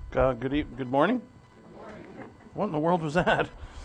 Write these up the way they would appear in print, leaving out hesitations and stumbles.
Good morning. What in the world was that?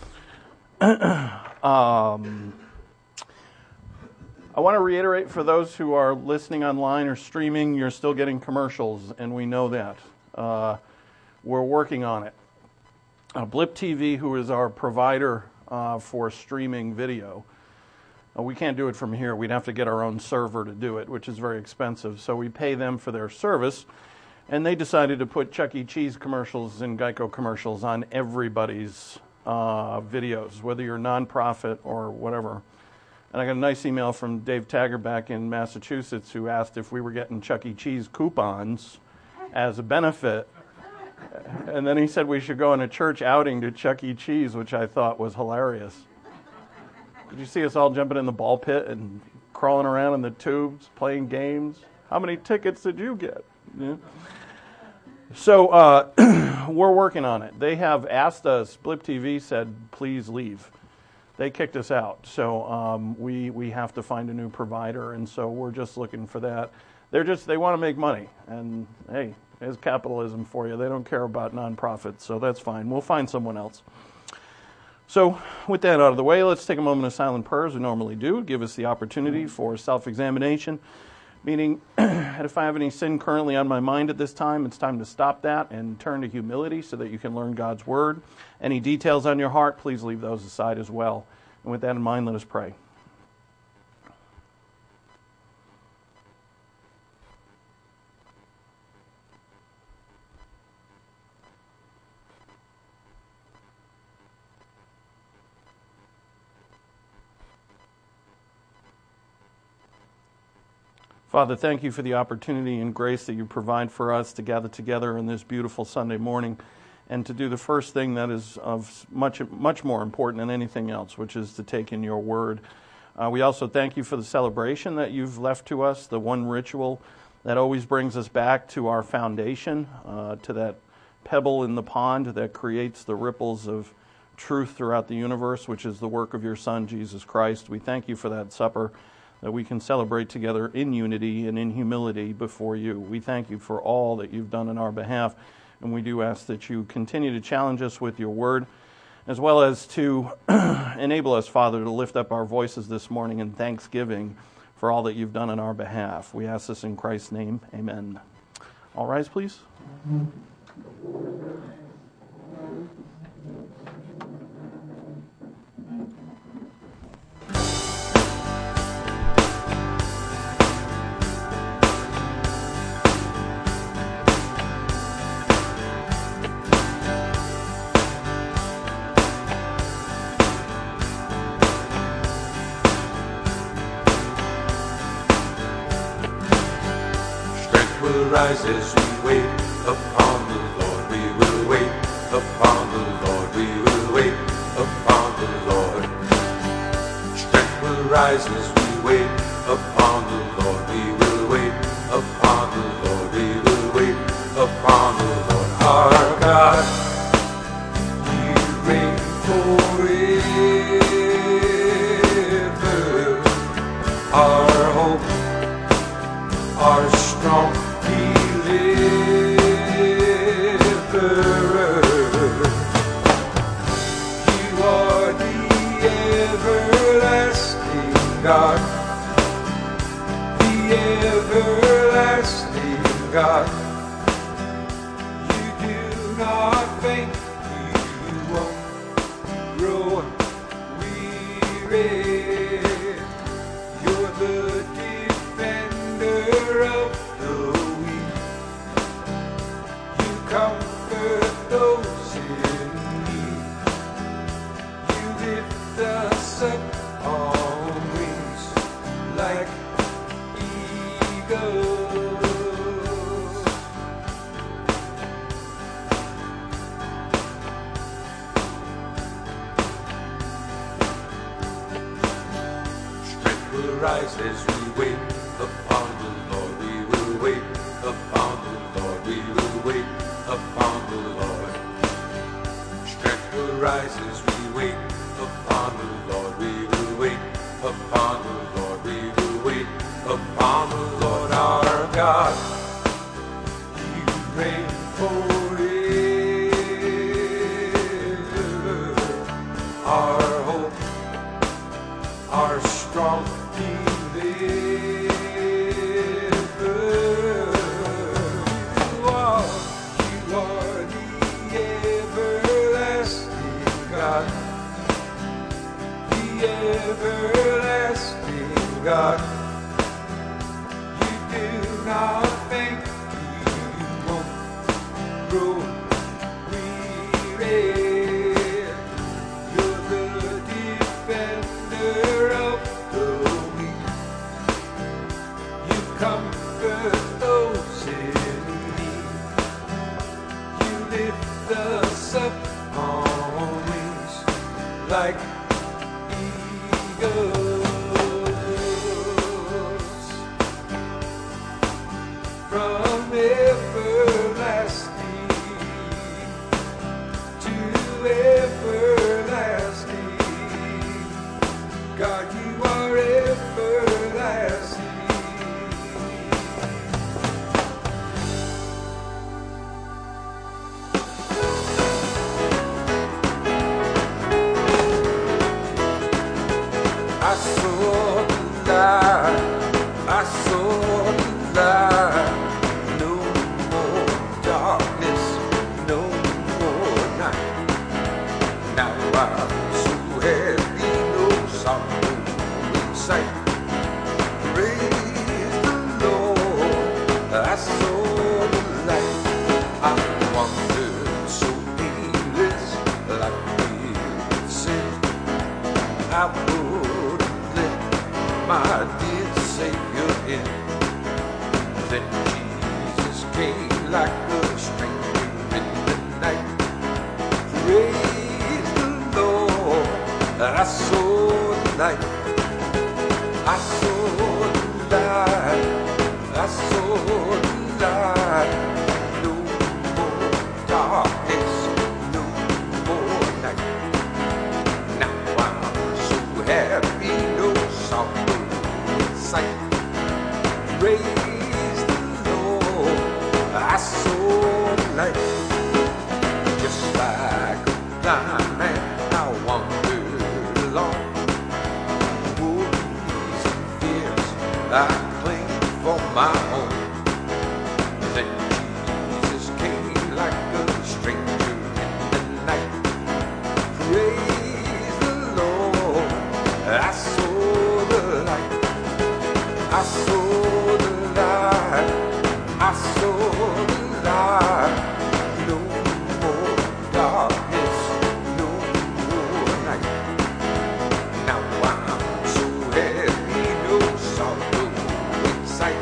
I want to reiterate for those who are listening online or streaming, you're still getting commercials, and we know that. We're working on it. Blip TV, who is our provider for streaming video, we can't do it from here. We'd have to get our own server to do it, which is very expensive. So we pay them for their service. And they decided to put Chuck E. Cheese commercials and Geico commercials on everybody's videos, whether you're nonprofit or whatever. And I got a nice email from Dave Taggart back in Massachusetts who asked if we were getting Chuck E. Cheese coupons as a benefit. And then he said we should go on a church outing to Chuck E. Cheese, which I thought was hilarious. Did you see us all jumping in the ball pit and crawling around in the tubes, playing games? How many tickets did you get? Yeah. So we're working on it. They have asked us, Blip TV said, please leave. They kicked us out. So we have to find a new provider, and so we're just looking for that. They want to make money. And hey, there's capitalism for you. They don't care about nonprofits, so that's fine. We'll find someone else. So with that out of the way, let's take a moment of silent prayer as we normally do. Give us the opportunity for self-examination. Meaning, if I have any sin currently on my mind at this time, it's time to stop that and turn to humility so that you can learn God's Word. Any details on your heart, please leave those aside as well. And with that in mind, let us pray. Father, thank you for the opportunity and grace that you provide for us to gather together on this beautiful Sunday morning and to do the first thing that is of much more important than anything else, which is to take in your word. We also thank you for the celebration that you've left to us, the one ritual that always brings us back to our foundation, to that pebble in the pond that creates the ripples of truth throughout the universe, which is the work of your Son, Jesus Christ. We thank you for that supper that we can celebrate together in unity and in humility before you. We thank you for all that you've done on our behalf, and we do ask that you continue to challenge us with your word, as well as to enable us, Father, to lift up our voices this morning in thanksgiving for all that you've done on our behalf. We ask this in Christ's name. Amen. All rise, please. Rise as we wait upon the Lord. We will wait upon the Lord. We will wait upon the Lord. Strength will rise as we wait upon the Lord. We will wait upon the Lord. We will wait upon the Lord. Our God, you reign forever. Our hope, our strong God, the everlasting God. You do not faint, you won't grow weary. You're the defender of the weak. You comfort those in need. You lift us up like eagles. Strength will rise as we wait upon the Lord. We will wait upon the Lord. We will wait upon the Lord. Strength will rise as we wait upon the Lord. We will wait upon the Lord. We will wait upon the Lord our God. You reign forever. God. You do not think you won't grow weary. You're the defender of the weak. You comfort those in need. You lift us up on wings like eagles. From everlasting to everlasting, God, you are everlasting. I saw the light, I saw the light. No more darkness, no more night. Now I'm so happy, no sorrow in sight. Praise the Lord, I saw the light. I wandered so aimless, like we'd sin. I wouldn't let my dear Savior in. Then Jesus came like a stranger in the night. Praise the Lord, I saw the light. I saw the light, I saw the light. No more darkness, no more night. Now I'm so happy, no sorrow in sight. Praise the Lord, I saw the light. Just like a blind man, I wandered along. Worries and fears I claimed for my own. Then Jesus came like a stranger in the night. Praise the Lord, I saw the light. I saw the light, I saw the light. No more darkness, no more night. Now I'm so happy, no sorrow in sight.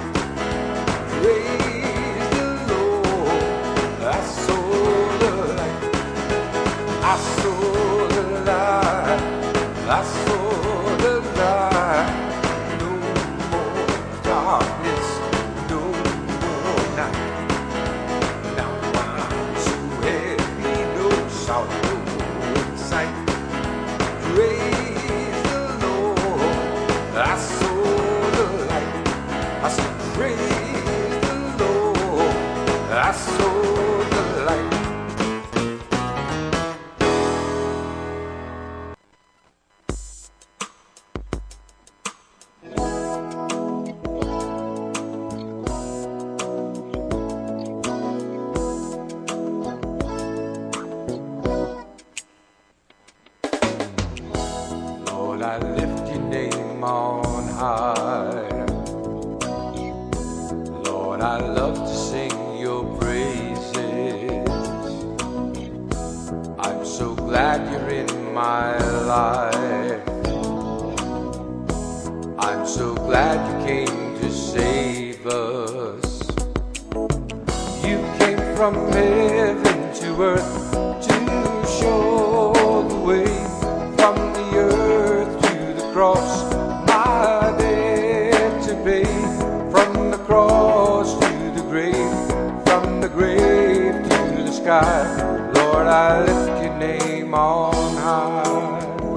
Praise the Lord, I saw the light. I saw the light, I saw the light. No more darkness, no more night. Now I'm so happy, no sorrow in sight. Praise the Lord, I saw the light. I said, praise the Lord, I saw the light. Lord, I lift your name on high. Lord, I love to sing your praises. I'm so glad you're in my life. I'm so glad you came to save us. You came from heaven to earth to show the way. From the earth to the cross, my debt to pay. From the cross to the grave, from the grave to the sky. Lord, I lift your name on high.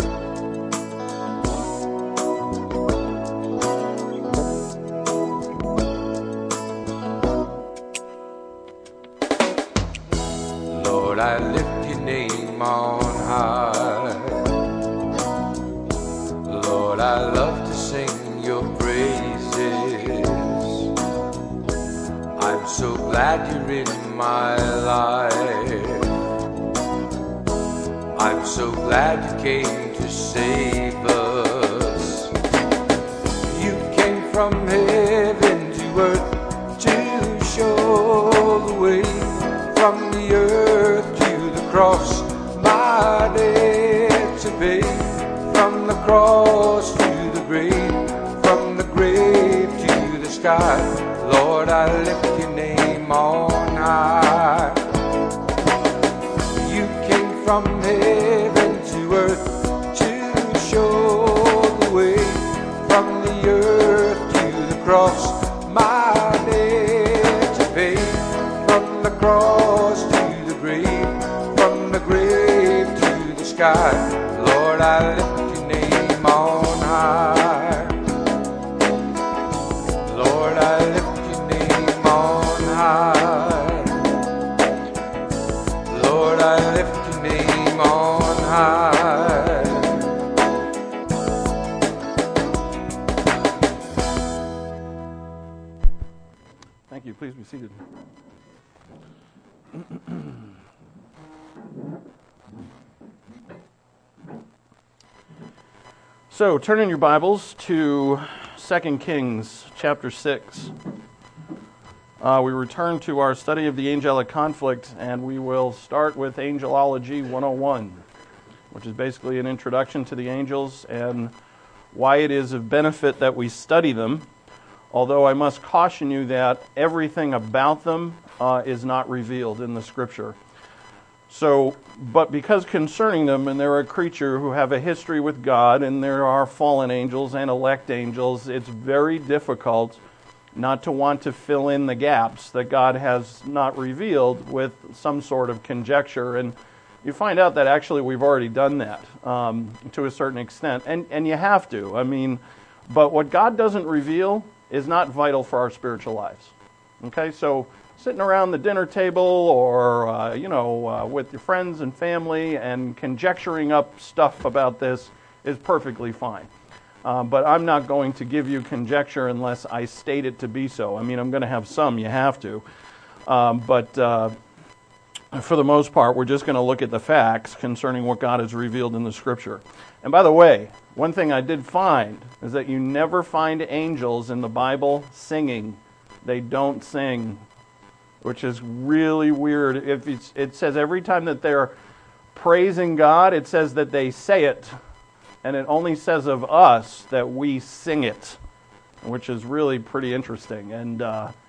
Lord, I lift your name on high. Lord, I love to sing your praises. I'm so glad you're in my life. I'm so glad you came to save us. You from heaven to earth to show the way, from the earth to the cross, my debt to pay, from the cross to the grave, from the grave to the sky. Lord, I lift your name on high. You came from heaven to earth to show the way, from the earth to the cross, my debt to pay, from the cross to the grave, from the grave to the sky. Lord, I lift your name on high. Lord, I lift your name on high. Lord, I lift your name on high. Thank you. Please be seated. So, turn in your Bibles to 2 Kings chapter 6. We return to our study of the angelic conflict, and we will start with Angelology 101, which is basically an introduction to the angels and why it is of benefit that we study them, although I must caution you that everything about them is not revealed in the Scripture. So, but because concerning them, and they're a creature who have a history with God, and there are fallen angels and elect angels, it's very difficult not to want to fill in the gaps that God has not revealed with some sort of conjecture. And you find out that actually we've already done that to a certain extent, and you have to. I mean, but what God doesn't reveal is not vital for our spiritual lives. Okay, so sitting around the dinner table or, with your friends and family and conjecturing up stuff about this is perfectly fine. But I'm not going to give you conjecture unless I state it to be so. I mean, I'm going to have some, you have to. But for the most part, we're just going to look at the facts concerning what God has revealed in the Scripture. And by the way, one thing I did find is that you never find angels in the Bible singing. They don't sing, which is really weird. It says every time that they're praising God, it says that they say it. And it only says of us that we sing it, which is really pretty interesting. And,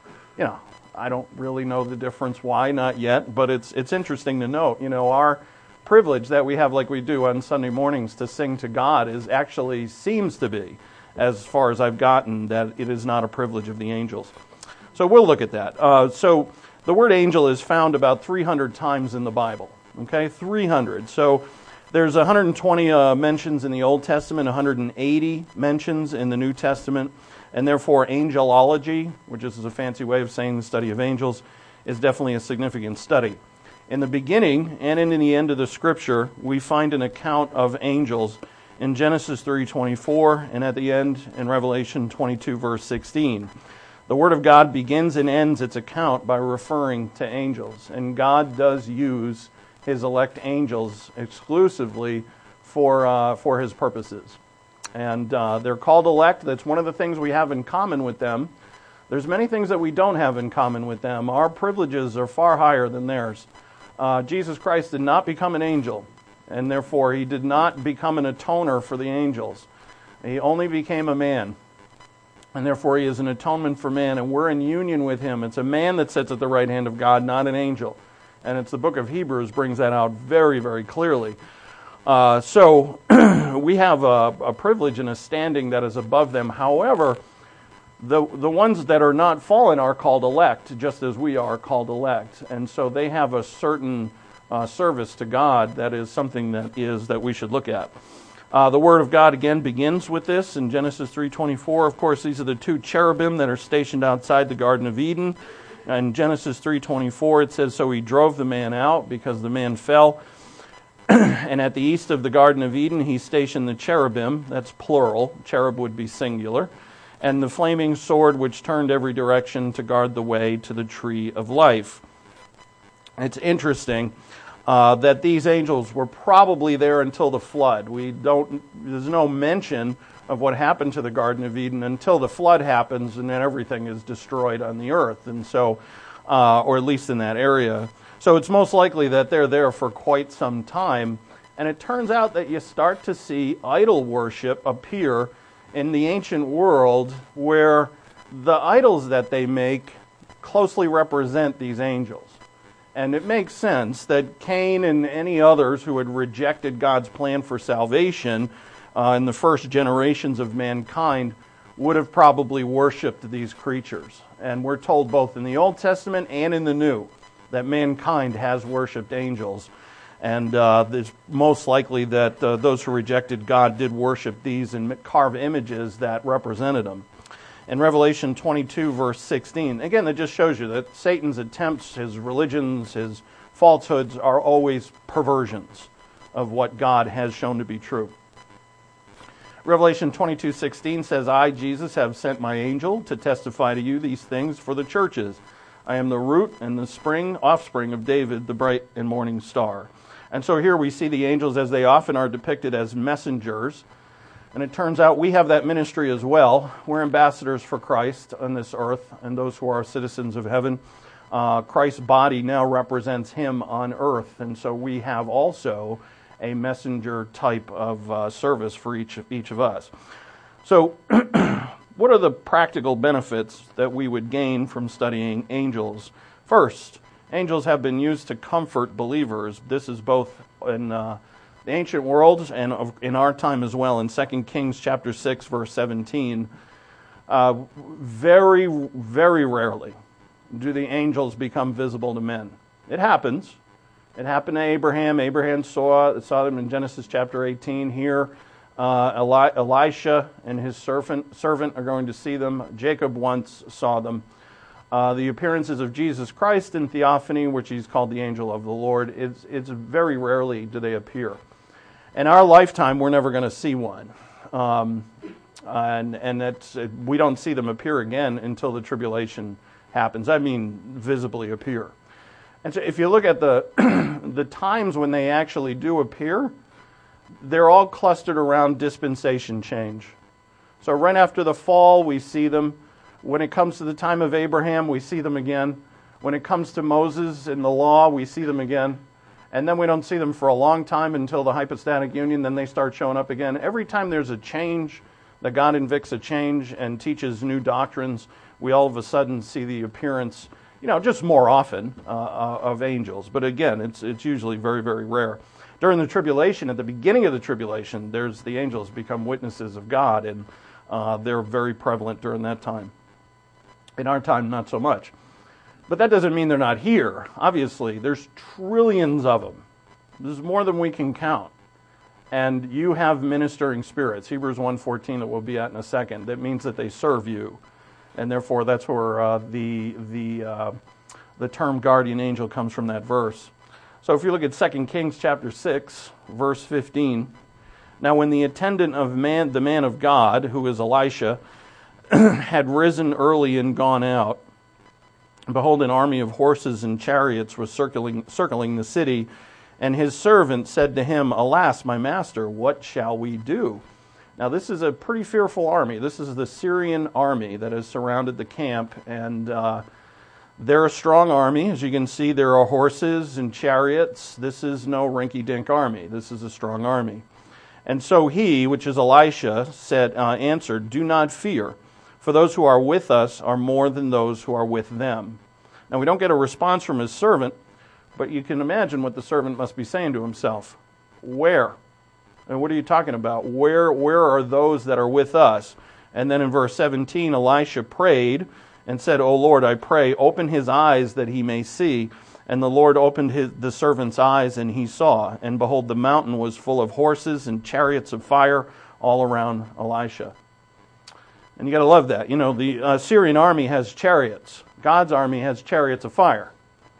I don't really know the difference why, not yet, but it's interesting to note. Our privilege that we have, like we do on Sunday mornings, to sing to God seems to be, as far as I've gotten, that it is not a privilege of the angels. So we'll look at that. So the word angel is found about 300 times in the Bible. Okay, 300. So there's 120 mentions in the Old Testament, 180 mentions in the New Testament, and therefore angelology, which is a fancy way of saying the study of angels, is definitely a significant study. In the beginning and in the end of the Scripture, we find an account of angels in Genesis 3:24 and at the end in Revelation 22, verse 16. The Word of God begins and ends its account by referring to angels, and God does use His elect angels exclusively for His purposes. And they're called elect. That's one of the things we have in common with them. There's many things that we don't have in common with them. Our privileges are far higher than theirs. Jesus Christ did not become an angel, and therefore He did not become an atoner for the angels. He only became a man, and therefore He is an atonement for man, and we're in union with Him. It's a man that sits at the right hand of God, not an angel. And it's the book of Hebrews brings that out very, very clearly. So we have a privilege and a standing that is above them. However, the ones that are not fallen are called elect, just as we are called elect. And so they have a certain service to God that is something that we should look at. The Word of God again begins with this in Genesis 3:24. Of course, these are the two cherubim that are stationed outside the Garden of Eden. In Genesis 3:24, it says, "So He drove the man out because the man fell. And at the east of the Garden of Eden, He stationed the cherubim," that's plural, cherub would be singular, "and the flaming sword which turned every direction to guard the way to the tree of life." It's interesting that these angels were probably there until the flood. There's no mention of what happened to the Garden of Eden until the flood happens, and then everything is destroyed on the earth, and so, or at least in that area. So it's most likely that they're there for quite some time, and it turns out that you start to see idol worship appear in the ancient world, where the idols that they make closely represent these angels. And it makes sense that Cain and any others who had rejected God's plan for salvation in the first generations of mankind would have probably worshipped these creatures. And we're told both in the Old Testament and in the New that mankind has worshipped angels. And it's most likely that those who rejected God did worship these and carve images that represented them. In Revelation 22, verse 16, again, that just shows you that Satan's attempts, his religions, his falsehoods are always perversions of what God has shown to be true. Revelation 22:16 says, I, Jesus, have sent my angel to testify to you these things for the churches. I am the root and the offspring of David, the bright and morning star. And so here we see the angels, as they often are depicted, as messengers. And it turns out we have that ministry as well. We're ambassadors for Christ on this earth, and those who are citizens of heaven. Christ's body now represents him on earth, and so we have also a messenger type of service for each of us. So what are the practical benefits that we would gain from studying angels? First, angels have been used to comfort believers. This is both in the ancient world and in our time as well. In 2 Kings chapter 6, verse 17, very, very rarely do the angels become visible to men. It happens. It happened to Abraham. Abraham saw them in Genesis chapter 18. Here, Elisha and his servant are going to see them. Jacob once saw them. The appearances of Jesus Christ in theophany, which he's called the angel of the Lord, it's very rarely do they appear. In our lifetime, we're never going to see one. And that's, we don't see them appear again until the tribulation happens. I mean, visibly appear. And so if you look at the the times when they actually do appear, they're all clustered around dispensation change. So right after the fall, we see them. When it comes to the time of Abraham, we see them again. When it comes to Moses and the law, we see them again. And then we don't see them for a long time until the hypostatic union, then they start showing up again. Every time there's a change, that God invicts a change and teaches new doctrines, we all of a sudden see the appearance, just more often of angels. But again, it's usually very, very rare. During the tribulation, at the beginning of the tribulation, the angels become witnesses of God, and they're very prevalent during that time. In our time, not so much. But that doesn't mean they're not here. Obviously, there's trillions of them. This is more than we can count. And you have ministering spirits. Hebrews 1:14 that we'll be at in a second. That means that they serve you. And therefore, that's where the term guardian angel comes from, that verse. So if you look at 2 Kings chapter 6, verse 15. Now when the attendant of the man of God, who is Elisha, had risen early and gone out, behold, an army of horses and chariots was circling the city, and his servant said to him, Alas, my master, what shall we do? Now this is a pretty fearful army. This is the Syrian army that has surrounded the camp, and they're a strong army. As you can see, there are horses and chariots. This is no rinky-dink army. This is a strong army. And so he, which is Elisha, answered, Do not fear, for those who are with us are more than those who are with them. Now we don't get a response from his servant, but you can imagine what the servant must be saying to himself. Where? And what are you talking about? Where are those that are with us? And then in verse 17, Elisha prayed and said, O Lord, I pray, open his eyes that he may see. And the Lord opened the servant's eyes, and he saw. And behold, the mountain was full of horses and chariots of fire all around Elisha. And you got to love that. The Syrian army has chariots. God's army has chariots of fire.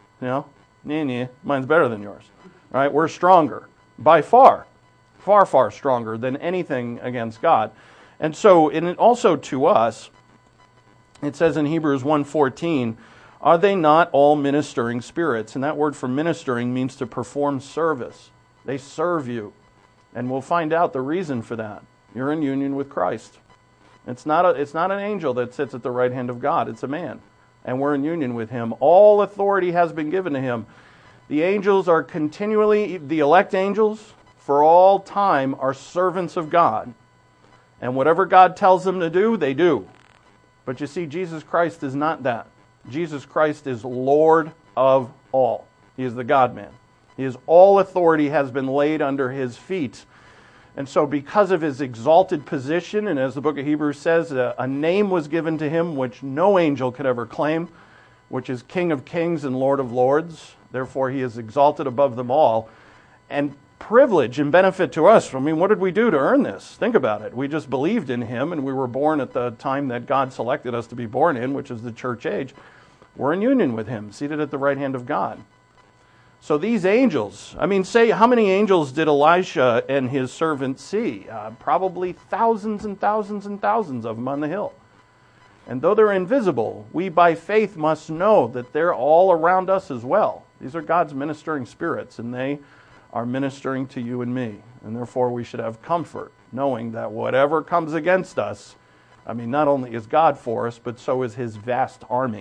Mine's better than yours. All right, we're stronger by far, far, far stronger than anything against God. And so, also to us, it says in Hebrews 1:14, are they not all ministering spirits? And that word for ministering means to perform service. They serve you. And we'll find out the reason for that. You're in union with Christ. It's not an angel that sits at the right hand of God. It's a man. And we're in union with him. All authority has been given to him. The angels are continually, the elect angels, for all time, are servants of God. And whatever God tells them to do, they do. But you see, Jesus Christ is not that. Jesus Christ is Lord of all. He is the God-man. All authority has been laid under his feet. And so because of his exalted position, and as the book of Hebrews says, a name was given to him which no angel could ever claim, which is King of Kings and Lord of Lords. Therefore, he is exalted above them all. And privilege and benefit to us. I mean, what did we do to earn this? Think about it. We just believed in him, and we were born at the time that God selected us to be born in, which is the church age. We're in union with him, seated at the right hand of God. So these angels, I mean, say, how many angels did Elisha and his servant see? Probably thousands and thousands and thousands of them on the hill. And though they're invisible, we by faith must know that they're all around us as well. These are God's ministering spirits, and they are ministering to you and me. And therefore we should have comfort, knowing that whatever comes against us, I mean, not only is God for us, but so is his vast army.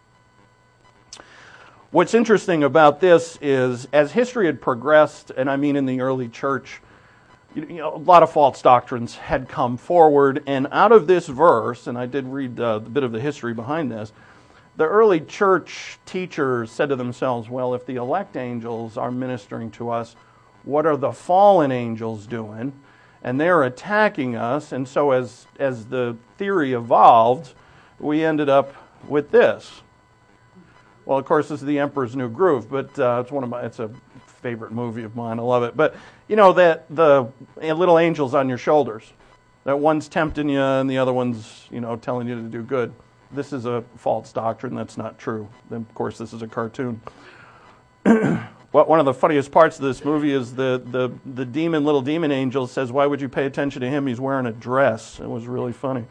What's interesting about this is, as history had progressed, and I mean in the early church, a lot of false doctrines had come forward, and out of this verse, and I did read a bit of the history behind this, the early church teachers said to themselves, well, if the elect angels are ministering to us, what are the fallen angels doing? And they're attacking us, and so as the theory evolved, we ended up with this. Well, of course, this is The Emperor's New Groove, but it's a favorite movie of mine. I love it. But you know that the little angels on your shoulders, that one's tempting you and the other one's, telling you to do good. This is a false doctrine. That's not true. Then, of course, this is a cartoon. One of the funniest parts of this movie is the little demon angel says, "Why would you pay attention to him? He's wearing a dress." It was really funny.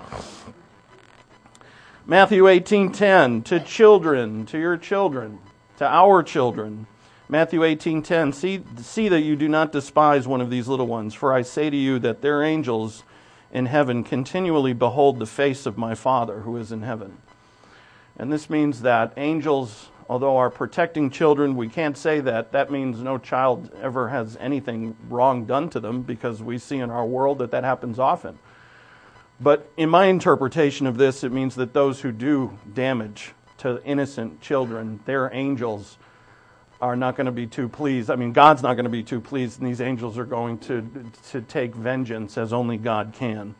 Matthew 18:10, to children, to your children, to our children. Matthew 18:10, see that you do not despise one of these little ones, for I say to you that their angels in heaven continually behold the face of my Father who is in heaven. And this means that angels, although are protecting children, we can't say that means no child ever has anything wrong done to them, because we see in our world that happens often. But in my interpretation of this, it means that those who do damage to innocent children, their angels are not going to be too pleased. I mean, God's not going to be too pleased, and these angels are going to take vengeance as only God can.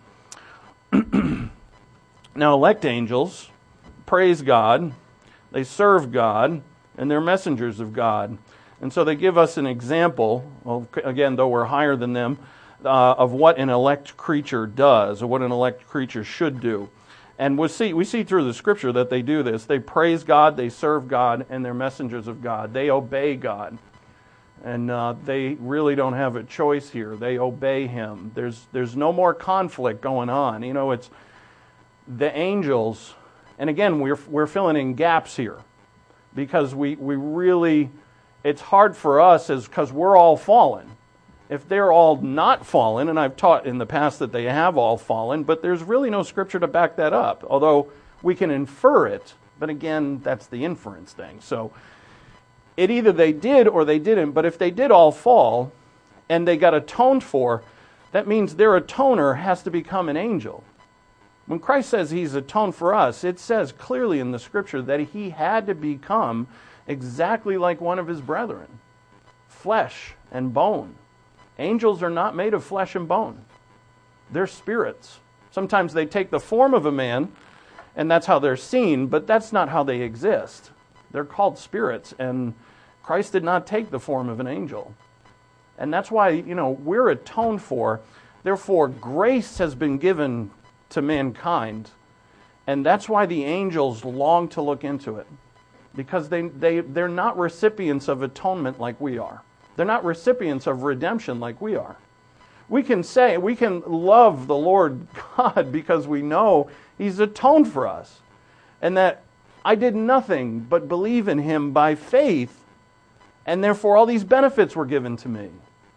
Now, elect angels praise God, they serve God, and they're messengers of God. And so they give us an example, again, though we're higher than them, of what an elect creature does, or what an elect creature should do. And we see through the Scripture that they do this. They praise God, they serve God, and they're messengers of God. They obey God. And they really don't have a choice here. They obey Him. There's no more conflict going on. It's the angels, and again, we're filling in gaps here, because we really, it's hard for us because we're all fallen. If they're all not fallen, and I've taught in the past that they have all fallen, but there's really no Scripture to back that up, although we can infer it, but again, that's the inference thing. So it either they did or they didn't, but if they did all fall, and they got atoned for, that means their atoner has to become an angel. When Christ says He's atoned for us, it says clearly in the Scripture that He had to become exactly like one of His brethren, flesh and bone. Angels are not made of flesh and bone. They're spirits. Sometimes they take the form of a man, and that's how they're seen, but that's not how they exist. They're called spirits, and Christ did not take the form of an angel. And that's why, we're atoned for. Therefore, grace has been given to mankind, and that's why the angels long to look into it, because they're not recipients of atonement like we are. They're not recipients of redemption like we are. We can love the Lord God because we know He's atoned for us, and that I did nothing but believe in Him by faith, and therefore all these benefits were given to me.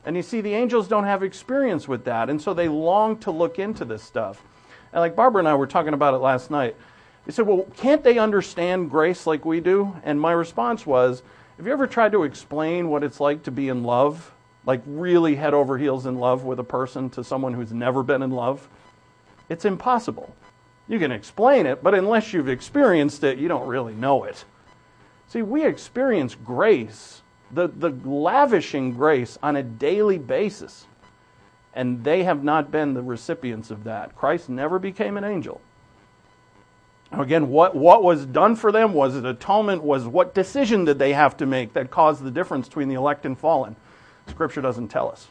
And you see, the angels don't have experience with that, and so they long to look into this stuff. And like Barbara and I were talking about it last night, they said, well, can't they understand grace like we do? And my response was, have you ever tried to explain what it's like to be in love? Like really head over heels in love with a person to someone who's never been in love? It's impossible. You can explain it, but unless you've experienced it, you don't really know it. See, we experience grace, the lavishing grace on a daily basis. And they have not been the recipients of that. Christ never became an angel. Again, what was done for them? Was it atonement? Was what decision did they have to make that caused the difference between the elect and fallen? Scripture doesn't tell us.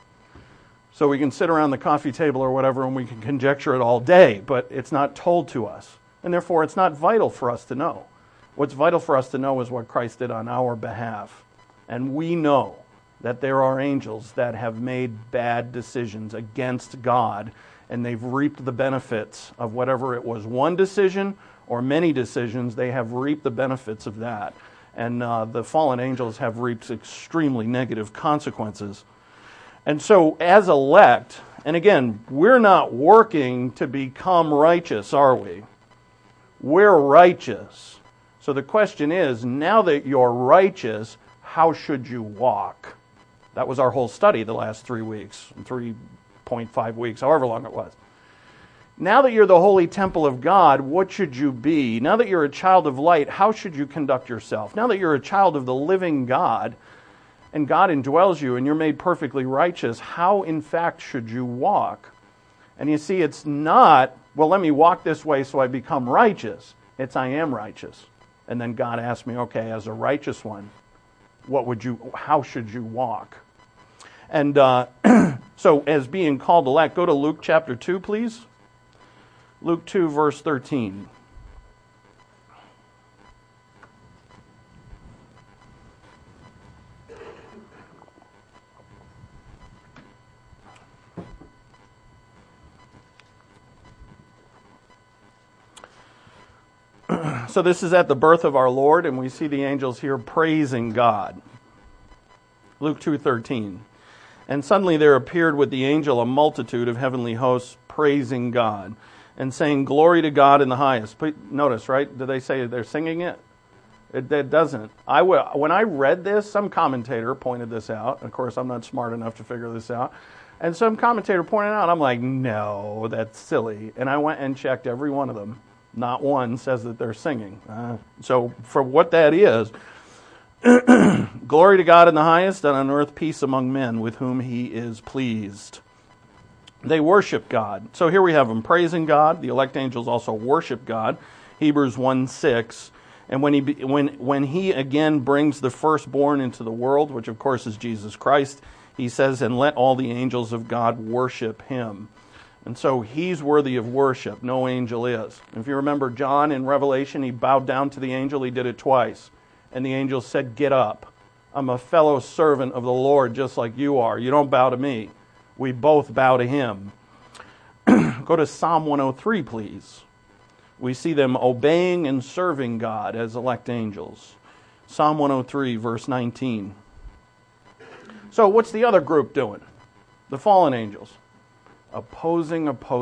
So we can sit around the coffee table or whatever and we can conjecture it all day, but it's not told to us. And therefore, it's not vital for us to know. What's vital for us to know is what Christ did on our behalf. And we know that there are angels that have made bad decisions against God, and they've reaped the benefits of whatever it was, one decision or many decisions, they have reaped the benefits of that. And the fallen angels have reaped extremely negative consequences. And so as elect, and again, we're not working to become righteous, are we? We're righteous. So the question is, now that you're righteous, how should you walk? That was our whole study the last 3 weeks, 3.5 weeks, however long it was. Now that you're the holy temple of God, what should you be? Now that you're a child of light, how should you conduct yourself? Now that you're a child of the living God, and God indwells you and you're made perfectly righteous, how in fact should you walk? And you see, it's not, well, let me walk this way so I become righteous. It's I am righteous. And then God asked me, okay, as a righteous one, how should you walk? And so as being called elect, go to Luke chapter 2, please. Luke 2, verse 13. So this is at the birth of our Lord, and we see the angels here praising God. Luke 2:13. And suddenly there appeared with the angel a multitude of heavenly hosts praising God and saying, "Glory to God in the highest." Notice, right? Do they say they're singing it? It doesn't. When I read this, some commentator pointed this out. Of course, I'm not smart enough to figure this out. And some commentator pointed out, I'm like, no, that's silly. And I went and checked every one of them. Not one says that they're singing. So for what that is, glory to God in the highest, and on earth peace among men with whom he is pleased. They worship God. So here we have them praising God. The elect angels also worship God. Hebrews 1:6. And when he again brings the firstborn into the world, which of course is Jesus Christ, he says, and let all the angels of God worship him. And so he's worthy of worship. No angel is. If you remember John in Revelation, he bowed down to the angel. He did it twice. And the angel said, get up. I'm a fellow servant of the Lord just like you are. You don't bow to me. We both bow to him. Go to Psalm 103, please. We see them obeying and serving God as elect angels. Psalm 103, verse 19. So what's the other group doing? The fallen angels. Opposing.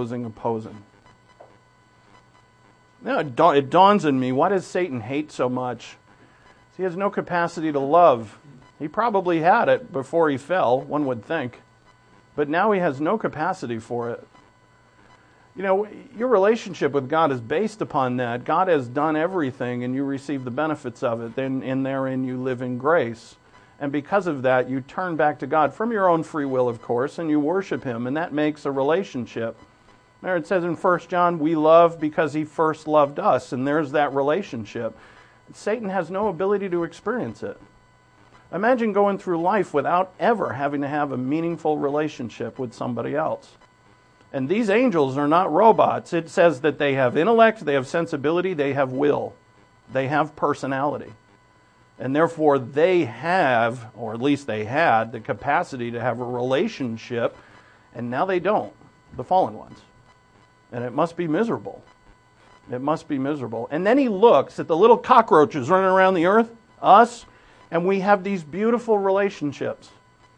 Now it dawns on me, why does Satan hate so much? He has no capacity to love. He probably had it before he fell, one would think. But now he has no capacity for it. You know, your relationship with God is based upon that. God has done everything and you receive the benefits of it. Then in therein you live in grace. And because of that, you turn back to God from your own free will, of course, and you worship him, and that makes a relationship. There it says in 1 John, we love because he first loved us, and there's that relationship. Satan has no ability to experience it. Imagine going through life without ever having to have a meaningful relationship with somebody else. And these angels are not robots. It says that they have intellect, they have sensibility, they have will, they have personality. And therefore they have, or at least they had, the capacity to have a relationship, and now they don't, the fallen ones. And it must be miserable. It must be miserable. And then he looks at the little cockroaches running around the earth, us, and we have these beautiful relationships.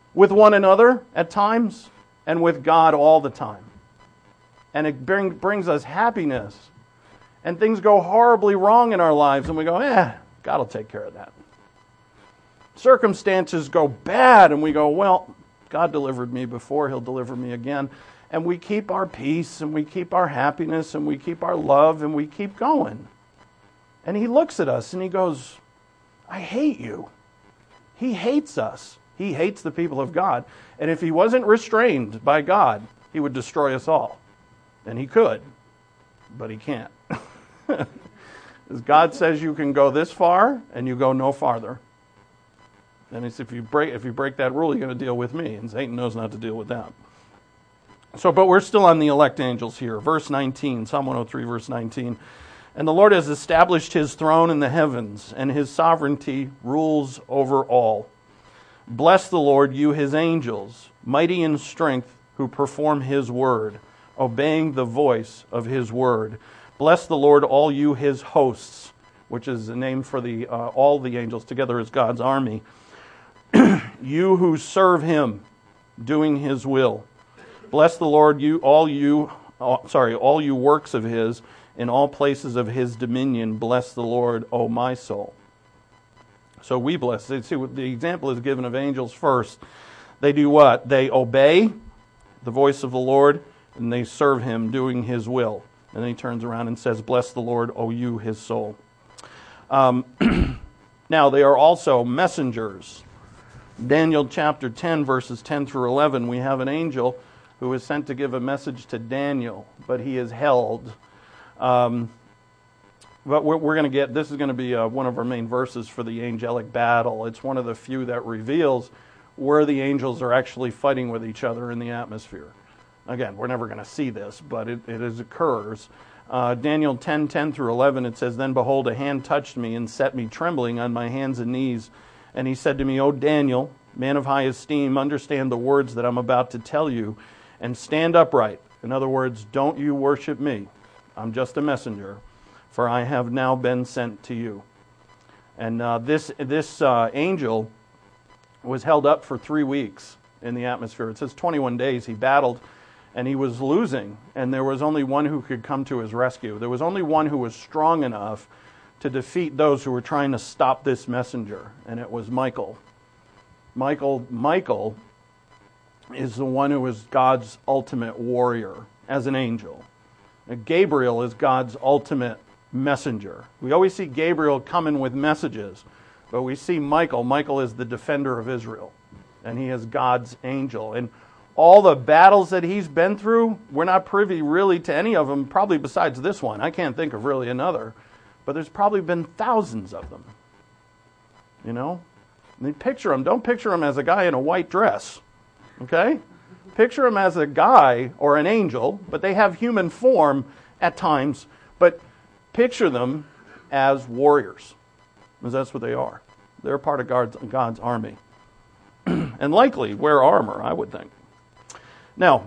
with one another at times and with God all the time. And it brings us happiness. And things go horribly wrong in our lives and we go, God will take care of that. Circumstances go bad and we go, well, God delivered me before, He'll deliver me again. And we keep our peace and we keep our happiness and we keep our love and we keep going. And He looks at us and He goes, I hate you. He hates us. He hates the people of God. And if He wasn't restrained by God, He would destroy us all. And He could, but He can't. Because God says you can go this far and you go no farther. And it's if you break that rule, you're going to deal with me. And Satan knows not to deal with that. So, but we're still on the elect angels here. Verse 19, Psalm 103, verse 19. And the Lord has established His throne in the heavens, and His sovereignty rules over all. Bless the Lord, you His angels, mighty in strength, who perform His word, obeying the voice of His word. Bless the Lord, all you His hosts, which is a name for all the angels together as God's army. You who serve Him, doing His will. Bless the Lord, all you works of His, in all places of His dominion. Bless the Lord, O my soul. So we bless. See, the example is given of angels first. They do what? They obey the voice of the Lord, and they serve Him, doing His will. And then He turns around and says, bless the Lord, O you, His soul. Now, they are also messengers. Daniel chapter 10, verses 10 through 11, we have an angel who is sent to give a message to Daniel, but he is held. But we're going to get, this is going to be one of our main verses for the angelic battle. It's one of the few that reveals where the angels are actually fighting with each other in the atmosphere. Again, we're never going to see this, but it occurs. Daniel 10 through 11, it says, Then behold, a hand touched me and set me trembling on my hands and knees. And he said to me, O Daniel, man of high esteem, understand the words that I'm about to tell you, and stand upright. In other words, don't you worship me. I'm just a messenger, for I have now been sent to you. And this angel was held up for 3 weeks in the atmosphere. It says 21 days he battled, and he was losing, and there was only one who could come to his rescue. There was only one who was strong enough to defeat those who were trying to stop this messenger, and it was Michael. Michael is the one who is God's ultimate warrior as an angel. Gabriel is God's ultimate messenger. We always see Gabriel coming with messages, but we see Michael. Michael is the defender of Israel, and he is God's angel. And all the battles that he's been through, we're not privy really to any of them, probably besides this one. I can't think of really another. But there's probably been thousands of them. You know? I mean, picture him. Don't picture him as a guy in a white dress. Okay? Picture him as a guy or an angel, but they have human form at times. But picture them as warriors, because that's what they are. They're part of God's army. And likely wear armor, I would think. Now,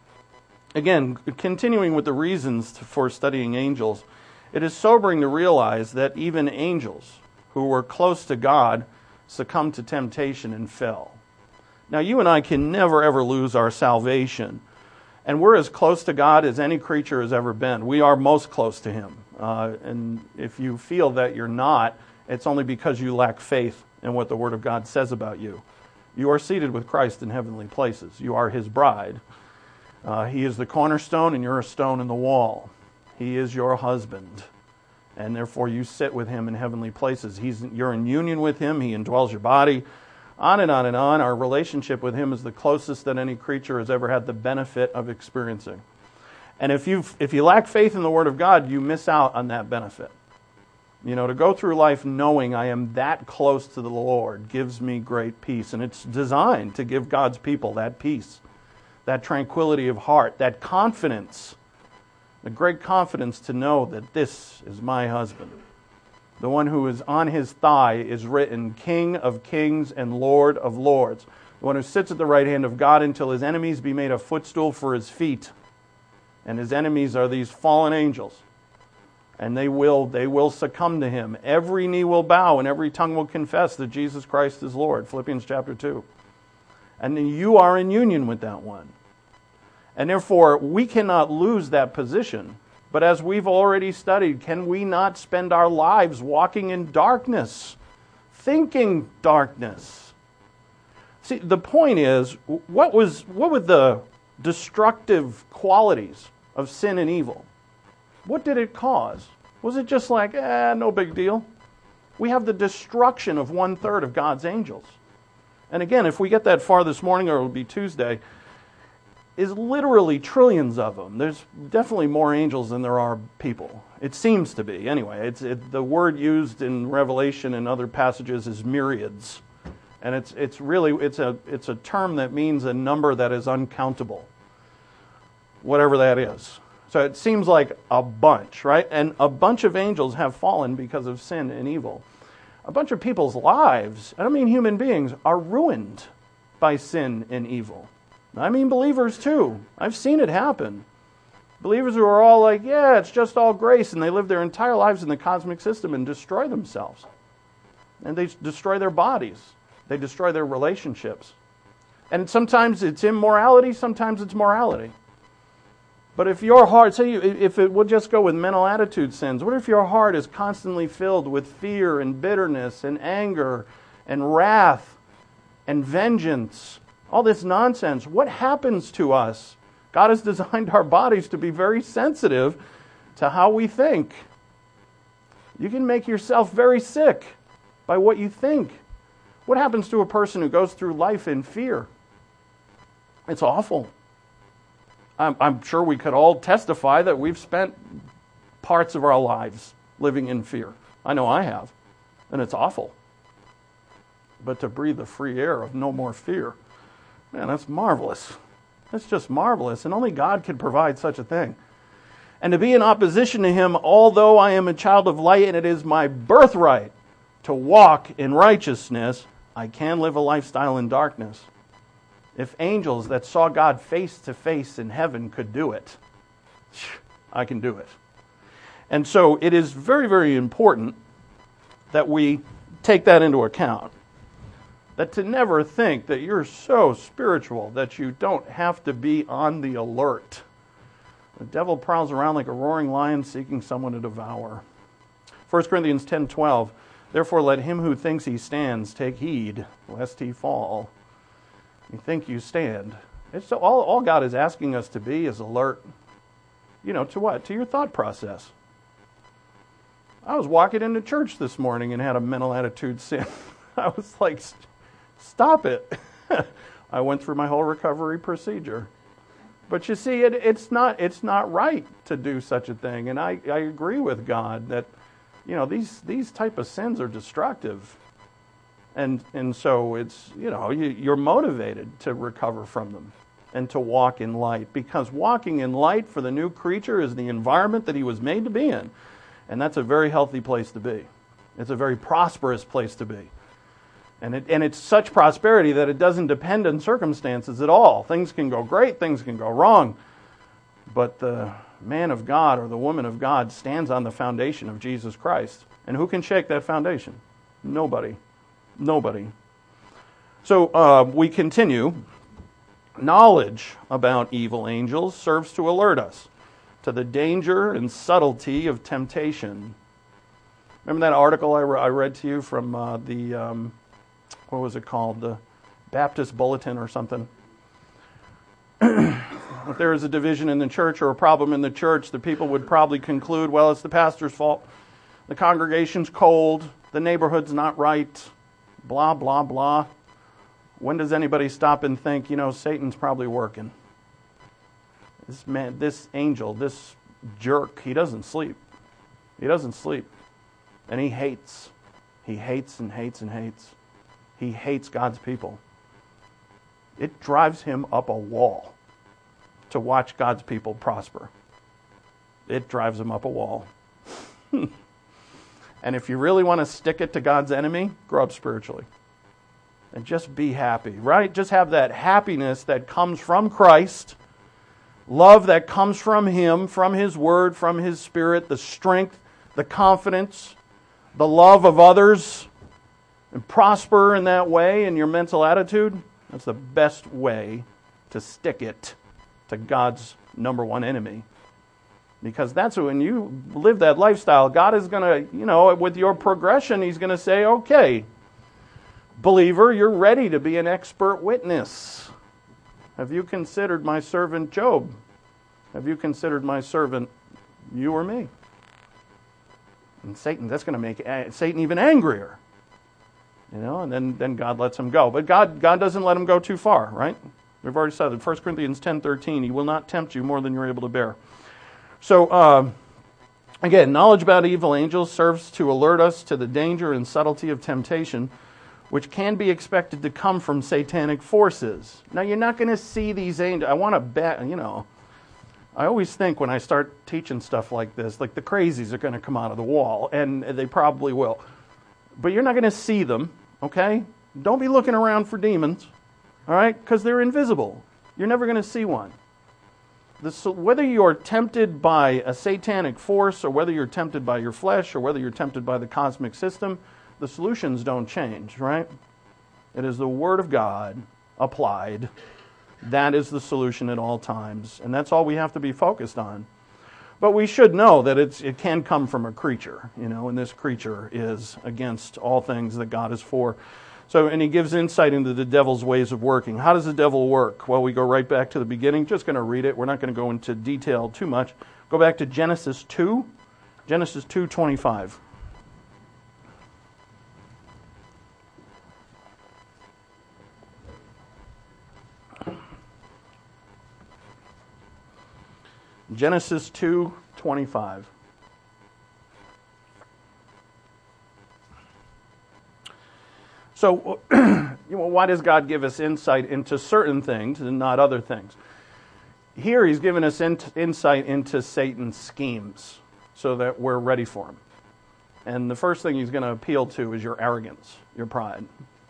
again, continuing with the reasons for studying angels, it is sobering to realize that even angels who were close to God succumbed to temptation and fell. Now, you and I can never, ever lose our salvation. And we're as close to God as any creature has ever been. We are most close to Him. And if you feel that you're not, it's only because you lack faith in what the Word of God says about you. You are seated with Christ in heavenly places. You are His bride. He is the cornerstone, and you're a stone in the wall. He is your husband, and therefore you sit with Him in heavenly places. You're in union with Him. He indwells your body. On and on and on. Our relationship with Him is the closest that any creature has ever had the benefit of experiencing. And if you lack faith in the Word of God, you miss out on that benefit. You know, to go through life knowing I am that close to the Lord gives me great peace. And it's designed to give God's people that peace, that tranquility of heart, that confidence. The great confidence to know that this is my husband. The one who is on his thigh is written King of Kings and Lord of Lords. The one who sits at the right hand of God until his enemies be made a footstool for his feet. And his enemies are these fallen angels. And they will succumb to him. Every knee will bow and every tongue will confess that Jesus Christ is Lord. Philippians chapter 2. And you are in union with that one. And therefore, we cannot lose that position. But as we've already studied, can we not spend our lives walking in darkness, thinking darkness? See, the point is, what were the destructive qualities of sin and evil? What did it cause? Was it just like, no big deal? We have the destruction of 1/3 of God's angels. And again, if we get that far this morning, or it'll be Tuesday, is literally trillions of them. There's definitely more angels than there are people. It seems to be. Anyway, the word used in Revelation and other passages is myriads. And it's a term that means a number that is uncountable. Whatever that is. So it seems like a bunch, right? And a bunch of angels have fallen because of sin and evil. A bunch of people's lives, I don't mean human beings, are ruined by sin and evil. I mean believers too. I've seen it happen. Believers who are all like, yeah, it's just all grace, and they live their entire lives in the cosmic system and destroy themselves. And they destroy their bodies. They destroy their relationships. And sometimes it's immorality, sometimes it's morality. But if your heart, if it will just go with mental attitude sins, what if your heart is constantly filled with fear and bitterness and anger and wrath and vengeance? All this nonsense. What happens to us? God has designed our bodies to be very sensitive to how we think. You can make yourself very sick by what you think. What happens to a person who goes through life in fear? It's awful. I'm sure we could all testify that we've spent parts of our lives living in fear. I know I have. And it's awful. But to breathe the free air of no more fear, man, that's marvelous. That's just marvelous. And only God could provide such a thing. And to be in opposition to Him, although I am a child of light and it is my birthright to walk in righteousness, I can live a lifestyle in darkness. If angels that saw God face to face in heaven could do it, I can do it. And so it is very, very important that we take that into account. That to never think that you're so spiritual that you don't have to be on the alert. The devil prowls around like a roaring lion seeking someone to devour. 1 Corinthians 10:12, therefore let him who thinks he stands take heed, lest he fall. You think you stand. It's all God is asking us to be is alert. To what? To your thought process. I was walking into church this morning and had a mental attitude sin. I was like, stop it. I went through my whole recovery procedure. But you see, it's not right to do such a thing. And I agree with God that, these type of sins are destructive. And so it's, you're motivated to recover from them and to walk in light. Because walking in light for the new creature is the environment that he was made to be in. And that's a very healthy place to be. It's a very prosperous place to be. And it's such prosperity that it doesn't depend on circumstances at all. Things can go great, things can go wrong. But the man of God or the woman of God stands on the foundation of Jesus Christ. And who can shake that foundation? Nobody. So we continue. Knowledge about evil angels serves to alert us to the danger and subtlety of temptation. Remember that article I read to you from what was it called? The Baptist Bulletin or something? If there is a division in the church or a problem in the church, the people would probably conclude, well, it's the pastor's fault. The congregation's cold. The neighborhood's not right. Blah, blah, blah. When does anybody stop and think, Satan's probably working? This man, this angel, this jerk, he doesn't sleep. He doesn't sleep. And he hates. He hates and hates and hates. He hates God's people. It drives him up a wall to watch God's people prosper. It drives him up a wall. And if you really want to stick it to God's enemy, grow up spiritually. And just be happy, right? Just have that happiness that comes from Christ, love that comes from Him, from His Word, from His Spirit, the strength, the confidence, the love of others, and prosper in that way in your mental attitude. That's the best way to stick it to God's number one enemy. Because that's when you live that lifestyle, God is going to, with your progression, He's going to say, okay, believer, you're ready to be an expert witness. Have you considered my servant Job? Have you considered my servant you or me? And Satan, that's going to make Satan even angrier. And then God lets him go. But God doesn't let him go too far, right? We've already said it. 1 Corinthians 10:13, He will not tempt you more than you're able to bear. So, again, knowledge about evil angels serves to alert us to the danger and subtlety of temptation, which can be expected to come from satanic forces. Now, you're not going to see these angels. I want to bet, I always think when I start teaching stuff like this, like the crazies are going to come out of the wall, and they probably will. But you're not going to see them, okay? Don't be looking around for demons, all right? Because they're invisible. You're never going to see one. Whether you're tempted by a satanic force, or whether you're tempted by your flesh, or whether you're tempted by the cosmic system, the solutions don't change, right? It is the Word of God applied. That is the solution at all times. And that's all we have to be focused on. But we should know that it can come from a creature, and this creature is against all things that God is for. So, and he gives insight into the devil's ways of working. How does the devil work? Well, we go right back to the beginning. Just going to read it. We're not going to go into detail too much. Go back to Genesis 2. Genesis 2:25. Genesis 2:25. So, why does God give us insight into certain things and not other things? Here, He's given us insight into Satan's schemes so that we're ready for him. And the first thing he's going to appeal to is your arrogance, your pride.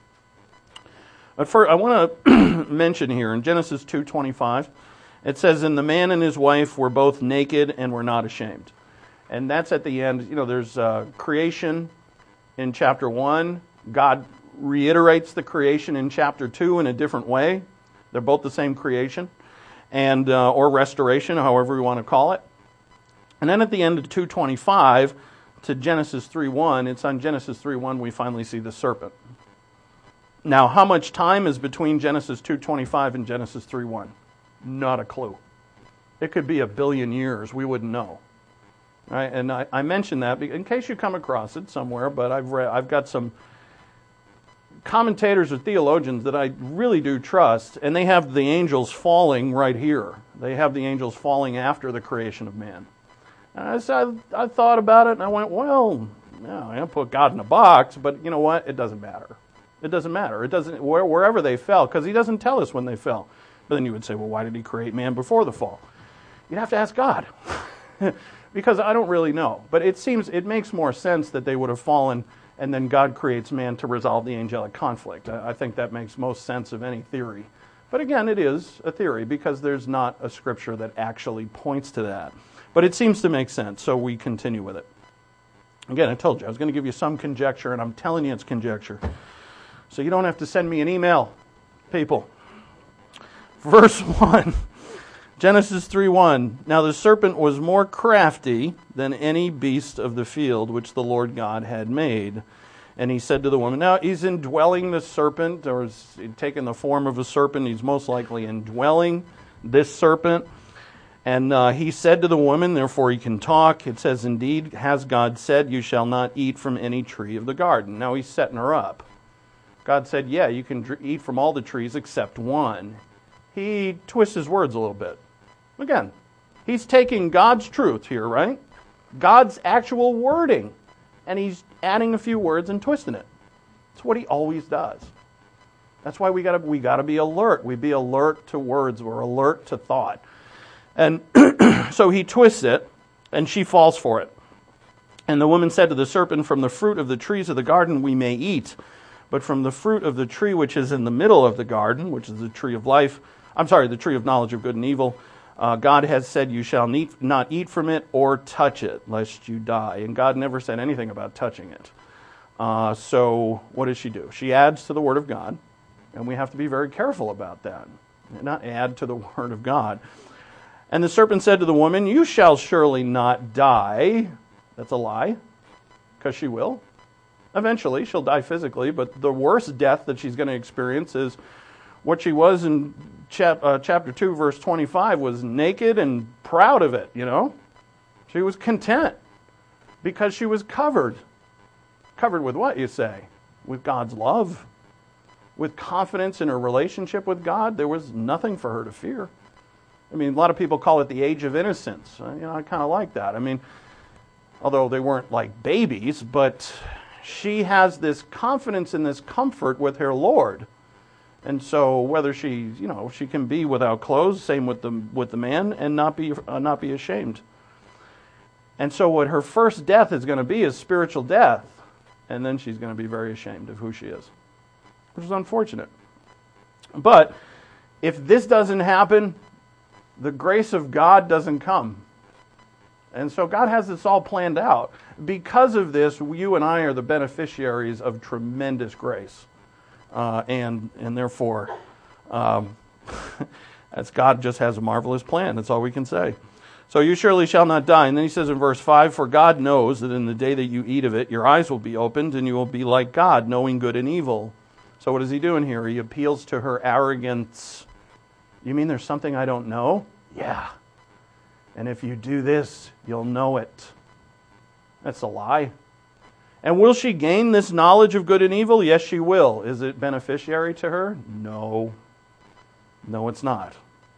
But first, I want to mention here in Genesis 2:25, it says, "And the man and his wife were both naked and were not ashamed." And that's at the end. There's creation in chapter 1. God reiterates the creation in chapter 2 in a different way. They're both the same creation, and or restoration, however we want to call it. And then at the end of 2:25 to Genesis 3:1, it's on Genesis 3:1 we finally see the serpent. Now, how much time is between Genesis 2:25 and Genesis 3:1? Not a clue. It could be 1 billion years. We wouldn't know. Right? And I mention that in case you come across it somewhere, but I've got some commentators or theologians that I really do trust, and they have the angels falling right here. They have the angels falling after the creation of man. And I thought about it, and I went, well, no, I don't put God in a box, but you know what? It doesn't matter. It doesn't matter. It doesn't wherever they fell, because He doesn't tell us when they fell. But then you would say, well, why did He create man before the fall? You'd have to ask God, because I don't really know. But it makes more sense that they would have fallen, and then God creates man to resolve the angelic conflict. I think that makes most sense of any theory. But again, it is a theory, because there's not a scripture that actually points to that. But it seems to make sense, so we continue with it. Again, I told you, I was going to give you some conjecture, and I'm telling you it's conjecture. So you don't have to send me an email, people. Verse 1, Genesis 3:1. "Now the serpent was more crafty than any beast of the field which the Lord God had made. And he said to the woman," now he's indwelling the serpent, or is taking the form of a serpent. He's most likely indwelling this serpent. And he said to the woman, therefore he can talk. It says, "Indeed, has God said, you shall not eat from any tree of the garden." Now he's setting her up. God said, yeah, you can eat from all the trees except one. He twists his words a little bit. Again, he's taking God's truth here, right? God's actual wording, and he's adding a few words and twisting it. That's what he always does. That's why we gotta be alert. We be alert to words. We're alert to thought. And so he twists it, and she falls for it. "And the woman said to the serpent, from the fruit of the trees of the garden we may eat, but from the fruit of the tree which is in the middle of the garden," which is the tree of life, the tree of knowledge of good and evil, "God has said you shall not eat from it or touch it, lest you die." And God never said anything about touching it. So what does she do? She adds to the word of God, And we have to be very careful about that, and not add to the Word of God. And the serpent said to the woman, "You shall surely not die." That's a lie, because she will. Eventually, she'll die physically, but the worst death that she's going to experience is what she was in chapter 2, verse 25, was naked and proud of it, She was content because she was covered. Covered with what, you say? With God's love. With confidence in her relationship with God. There was nothing for her to fear. I mean, a lot of people call it the age of innocence. I kind of like that. I mean, although they weren't like babies, but she has this confidence and this comfort with her Lord. And so whether she can be without clothes, same with the man, and not be ashamed. And so what her first death is going to be is spiritual death. And then she's going to be very ashamed of who she is, which is unfortunate. But if this doesn't happen, the grace of God doesn't come. And so God has this all planned out. Because of this, you and I are the beneficiaries of tremendous grace. And therefore, as God just has a marvelous plan. That's all we can say. So you surely shall not die. And then he says in verse 5, "For God knows that in the day that you eat of it, your eyes will be opened, and you will be like God, knowing good and evil." So what is he doing here? He appeals to her arrogance. You mean there's something I don't know? Yeah. And if you do this, you'll know it. That's a lie. And will she gain this knowledge of good and evil? Yes, she will. Is it beneficiary to her? No. No, it's not.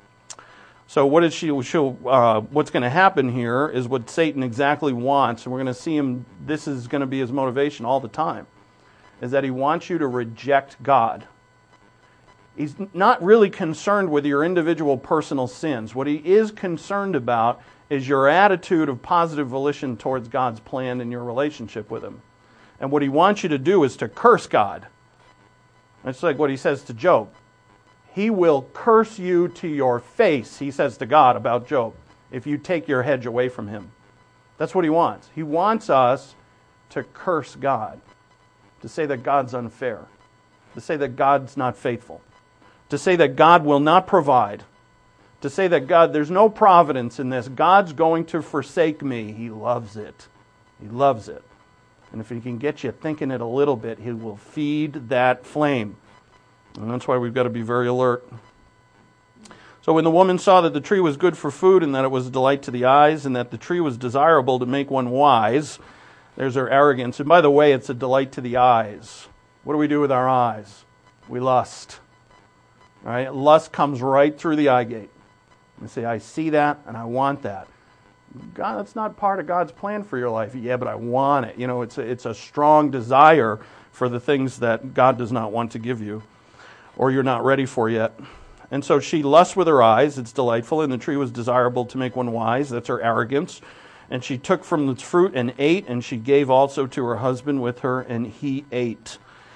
So what's going to happen here is what Satan exactly wants, and we're going to see him, this is going to be his motivation all the time, is that he wants you to reject God. He's not really concerned with your individual personal sins. What he is concerned about is your attitude of positive volition towards God's plan and your relationship with him. And what he wants you to do is to curse God. It's like what he says to Job. He will curse you to your face, he says to God about Job, if you take your hedge away from him. That's what he wants. He wants us to curse God, to say that God's unfair, to say that God's not faithful, to say that God will not provide, to say that God, there's no providence in this. God's going to forsake me. He loves it. He loves it. And if he can get you thinking it a little bit, he will feed that flame. And that's why we've got to be very alert. So when the woman saw that the tree was good for food and that it was a delight to the eyes and that the tree was desirable to make one wise, there's her arrogance. And by the way, it's a delight to the eyes. What do we do with our eyes? We lust. All right? Lust comes right through the eye gate. You say, I see that and I want that. God, that's not part of God's plan for your life. Yeah, but I want it. It's a strong desire for the things that God does not want to give you, or you're not ready for yet. And so she lusts with her eyes. It's delightful, and the tree was desirable to make one wise. That's her arrogance. And she took from its fruit and ate, and she gave also to her husband with her, and he ate.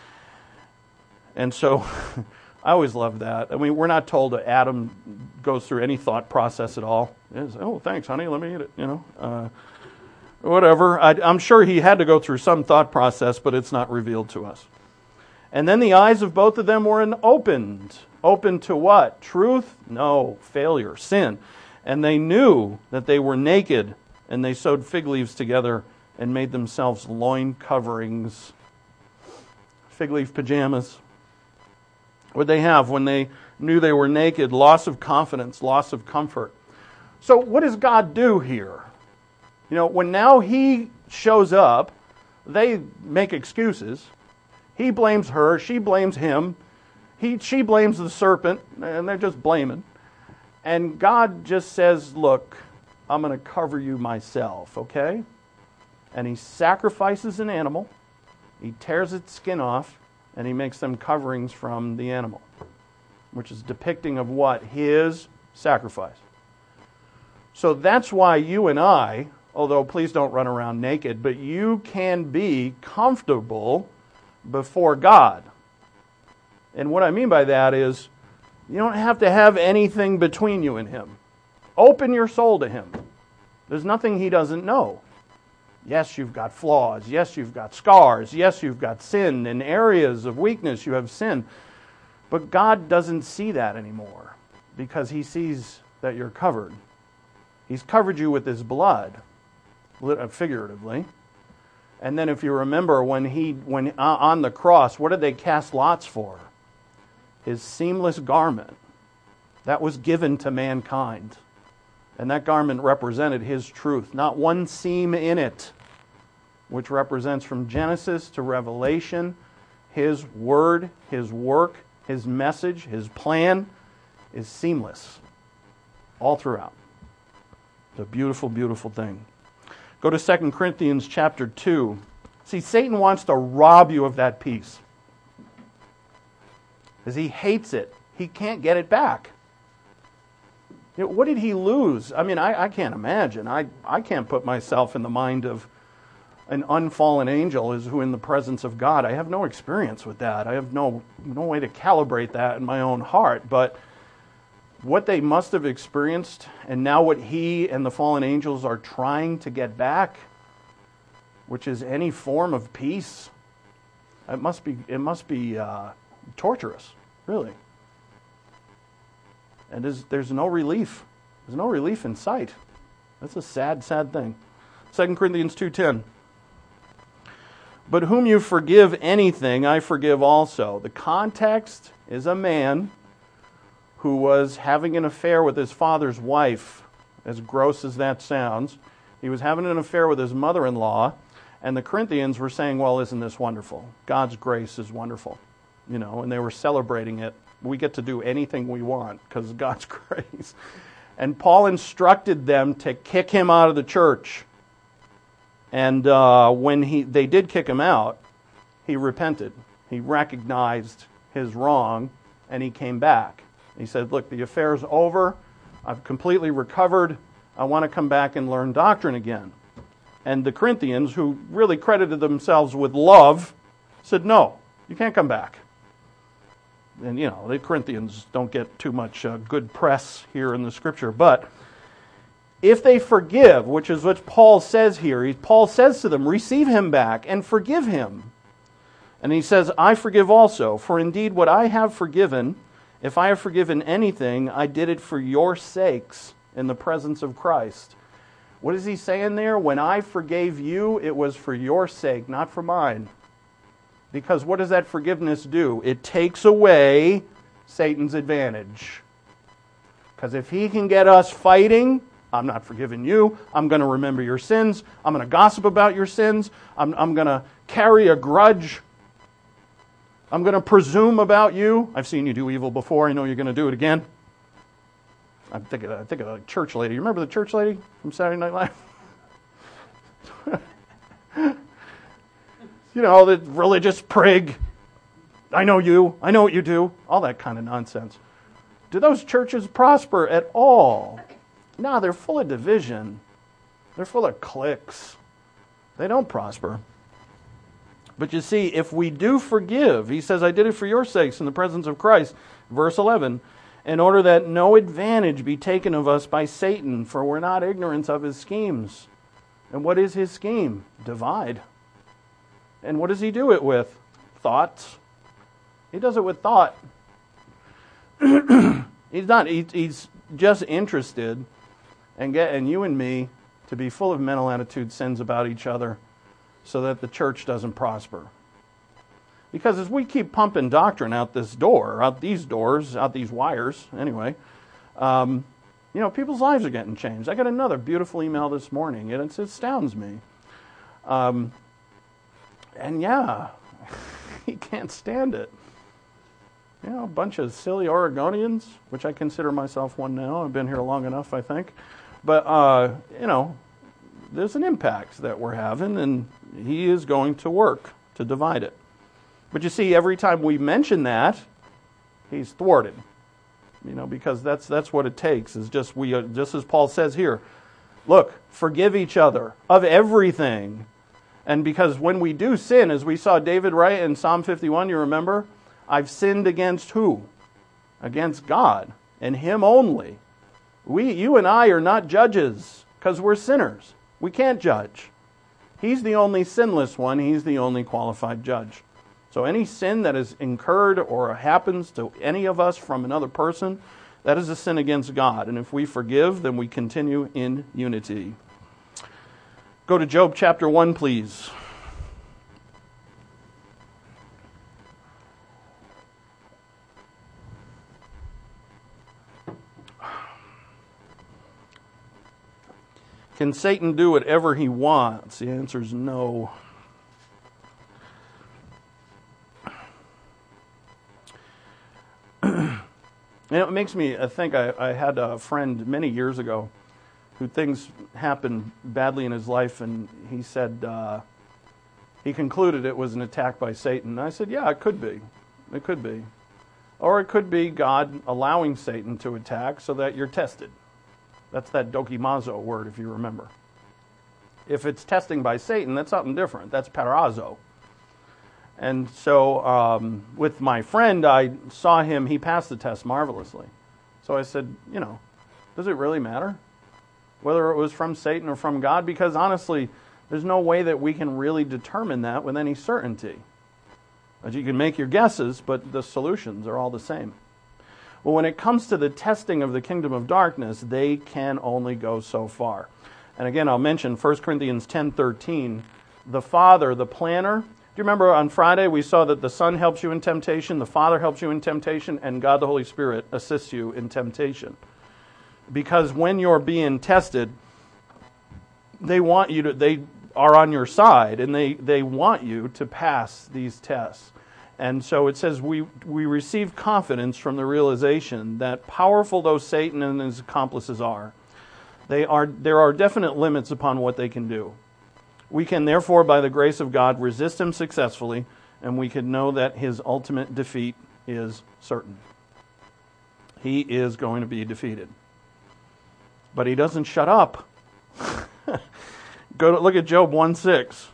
And so I always love that. I mean, we're not told that Adam goes through any thought process at all. It's, oh, thanks, honey, let me eat it, whatever. I'm sure he had to go through some thought process, but it's not revealed to us. And then the eyes of both of them were opened. Open to what? Truth? No. Failure. Sin. And they knew that they were naked, and they sewed fig leaves together and made themselves loin coverings. Fig leaf pajamas. What they have when they knew they were naked? Loss of confidence, loss of comfort. So what does God do here? When now he shows up, they make excuses. He blames her, she blames him, she blames the serpent, and they're just blaming. And God just says, look, I'm going to cover you myself, okay? And he sacrifices an animal, he tears its skin off, and he makes them coverings from the animal, which is depicting of what? His sacrifice. So that's why you and I, although please don't run around naked, but you can be comfortable before God. And what I mean by that is you don't have to have anything between you and him. Open your soul to him. There's nothing he doesn't know. Yes, you've got flaws. Yes, you've got scars. Yes, you've got sin and areas of weakness. You have sin. But God doesn't see that anymore because He sees that you're covered. He's covered you with His blood, figuratively. And then if you remember when on the cross, what did they cast lots for? His seamless garment. That was given to mankind. And that garment represented His truth. Not one seam in it, which represents from Genesis to Revelation, His word, His work, His message, His plan is seamless all throughout. It's a beautiful, beautiful thing. Go to 2 Corinthians chapter 2. See, Satan wants to rob you of that peace. Because he hates it. He can't get it back. You know, what did he lose? I mean, I can't imagine. I can't put myself in the mind of an unfallen angel who in the presence of God. I have no experience with that. I have no way to calibrate that in my own heart. But what they must have experienced, and now what he and the fallen angels are trying to get back, which is any form of peace, it must be torturous, really. And there's no relief. There's no relief in sight. That's a sad, sad thing. 2 Corinthians 2:10. But whom you forgive anything, I forgive also. The context is a man who was having an affair with his father's wife, as gross as that sounds. He was having an affair with his mother-in-law, and the Corinthians were saying, well, isn't this wonderful? God's grace is wonderful. You know, and they were celebrating it. We get to do anything we want because of God's grace. And Paul instructed them to kick him out of the church. And when they did kick him out, he repented. He recognized his wrong, and he came back. He said, look, the affair's over. I've completely recovered. I want to come back and learn doctrine again. And the Corinthians, who really credited themselves with love, said, no, you can't come back. And, you know, the Corinthians don't get too much good press here in the Scripture. But if they forgive, which is what Paul says here, Paul says to them, receive him back and forgive him. And he says, I forgive also. For indeed what I have forgiven, if I have forgiven anything, I did it for your sakes in the presence of Christ. What is he saying there? When I forgave you, it was for your sake, not for mine. Because what does that forgiveness do? It takes away Satan's advantage. Because if he can get us fighting, I'm not forgiving you, I'm going to remember your sins, I'm going to gossip about your sins, I'm going to carry a grudge, I'm going to presume about you. I've seen you do evil before, I know you're going to do it again. I think of a church lady. You remember the church lady from Saturday Night Live? You know, the religious prig. I know you. I know what you do. All that kind of nonsense. Do those churches prosper at all? No, they're full of division. They're full of cliques. They don't prosper. But you see, if we do forgive, he says, I did it for your sakes in the presence of Christ. Verse 11, in order that no advantage be taken of us by Satan, for we're not ignorant of his schemes. And what is his scheme? Divide. And what does he do it with? Thoughts. He does it with thought. He's just interested in getting you and me to be full of mental attitude sins about each other so that the church doesn't prosper. Because as we keep pumping doctrine out this door, out these doors, out these wires, anyway, you know, people's lives are getting changed. I got another beautiful email this morning, and it astounds me. And yeah, he can't stand it. You know, a bunch of silly Oregonians, which I consider myself one now. I've been here long enough, I think. But, you know, there's an impact that we're having, and he is going to work to divide it. But you see, every time we mention that, he's thwarted. You know, because that's what it takes, is just as Paul says here, look, forgive each other of everything. And because when we do sin, as we saw David write in Psalm 51, you remember, I've sinned against who? Against God, and him only. You and I are not judges, because we're sinners. We can't judge. He's the only sinless one. He's the only qualified judge. So any sin that is incurred or happens to any of us from another person, that is a sin against God. And if we forgive, then we continue in unity. Go to Job chapter 1, please. Can Satan do whatever he wants? The answer is no. And it makes me think, I had a friend many years ago who things happened badly in his life, and he said he concluded it was an attack by Satan. And I said, yeah, it could be. It could be. Or it could be God allowing Satan to attack so that you're tested. That's that dokimazo word, if you remember. If it's testing by Satan, that's something different. That's parazo. And so with my friend, I saw him, he passed the test marvelously. So I said, does it really matter whether it was from Satan or from God? Because honestly, there's no way that we can really determine that with any certainty. You can make your guesses, but the solutions are all the same. Well, when it comes to the testing of the kingdom of darkness, they can only go so far. And again, I'll mention 1 Corinthians 10:13. The Father, the planner. Do you remember on Friday we saw that the Son helps you in temptation, the Father helps you in temptation, and God the Holy Spirit assists you in temptation. Because when you're being tested, they are on your side, and they want you to pass these tests. And so it says we receive confidence from the realization that powerful though Satan and his accomplices are, there are definite limits upon what they can do. We can therefore, by the grace of God, resist him successfully, and we can know that his ultimate defeat is certain. He is going to be defeated. But he doesn't shut up. Look at Job 1:6.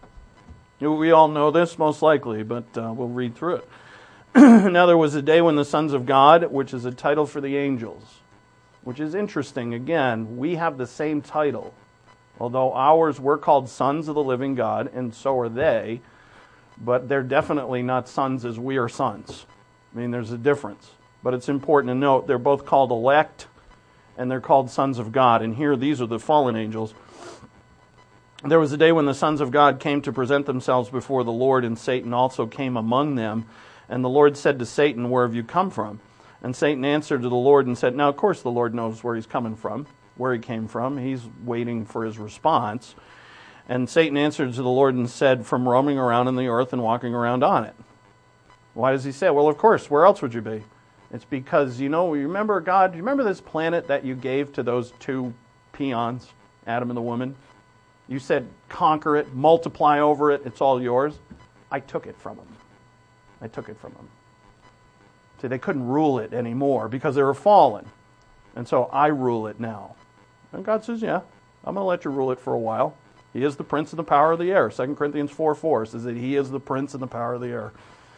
We all know this most likely, but we'll read through it. Now there was a day when the sons of God, which is a title for the angels, which is interesting. Again, we have the same title. Although we're called sons of the living God, and so are they, but they're definitely not sons as we are sons. I mean, there's a difference. But it's important to note they're both called elect, and they're called sons of God. And here, these are the fallen angels. There was a day when the sons of God came to present themselves before the Lord, and Satan also came among them. And the Lord said to Satan, "Where have you come from?" And Satan answered to the Lord and said, now of course the Lord knows where he's coming from, where he came from. He's waiting for his response. And Satan answered to the Lord and said, from roaming around in the earth and walking around on it. Why does he say it? Well, of course, where else would you be? It's because, remember God, you remember this planet that you gave to those two peons, Adam and the woman? You said, conquer it, multiply over it, it's all yours. I took it from them. See, they couldn't rule it anymore because they were fallen. And so I rule it now. And God says, yeah, I'm going to let you rule it for a while. He is the prince and the power of the air. 2 Corinthians 4:4 says that he is the prince and the power of the air.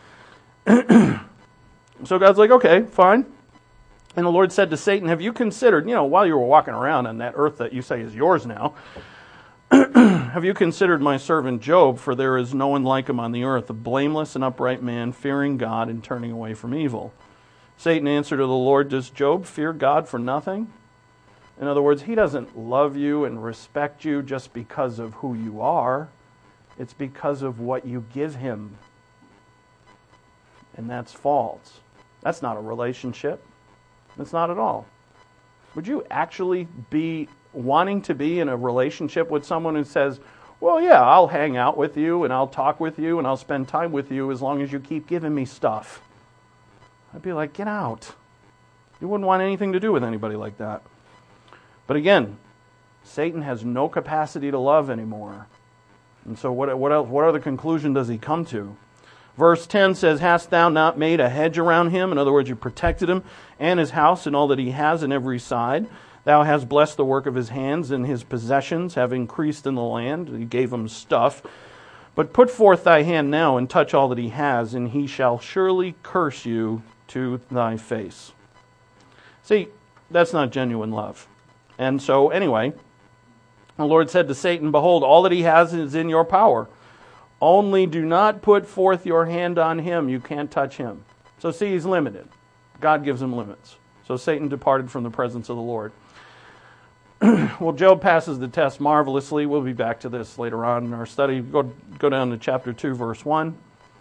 So God's like, okay, fine. And the Lord said to Satan, have you considered, while you were walking around on that earth that you say is yours now, have you considered my servant Job? For there is no one like him on the earth, a blameless and upright man, fearing God and turning away from evil. Satan answered to the Lord, does Job fear God for nothing? In other words, he doesn't love you and respect you just because of who you are. It's because of what you give him. And that's false. That's not a relationship. That's not at all. Would you actually be wanting to be in a relationship with someone who says, well, yeah, I'll hang out with you and I'll talk with you and I'll spend time with you as long as you keep giving me stuff? I'd be like, get out. You wouldn't want anything to do with anybody like that. But again, Satan has no capacity to love anymore. And so what other conclusion does he come to? Verse 10 says, hast thou not made a hedge around him? In other words, you protected him and his house and all that he has in every side. Thou hast blessed the work of his hands, and his possessions have increased in the land. He gave him stuff. But put forth thy hand now and touch all that he has, and he shall surely curse you to thy face. See, that's not genuine love. And so anyway, the Lord said to Satan, behold, all that he has is in your power. Only do not put forth your hand on him. You can't touch him. So see, he's limited. God gives him limits. So Satan departed from the presence of the Lord. Well, Job passes the test marvelously. We'll be back to this later on in our study. Go down to chapter 2, verse 1.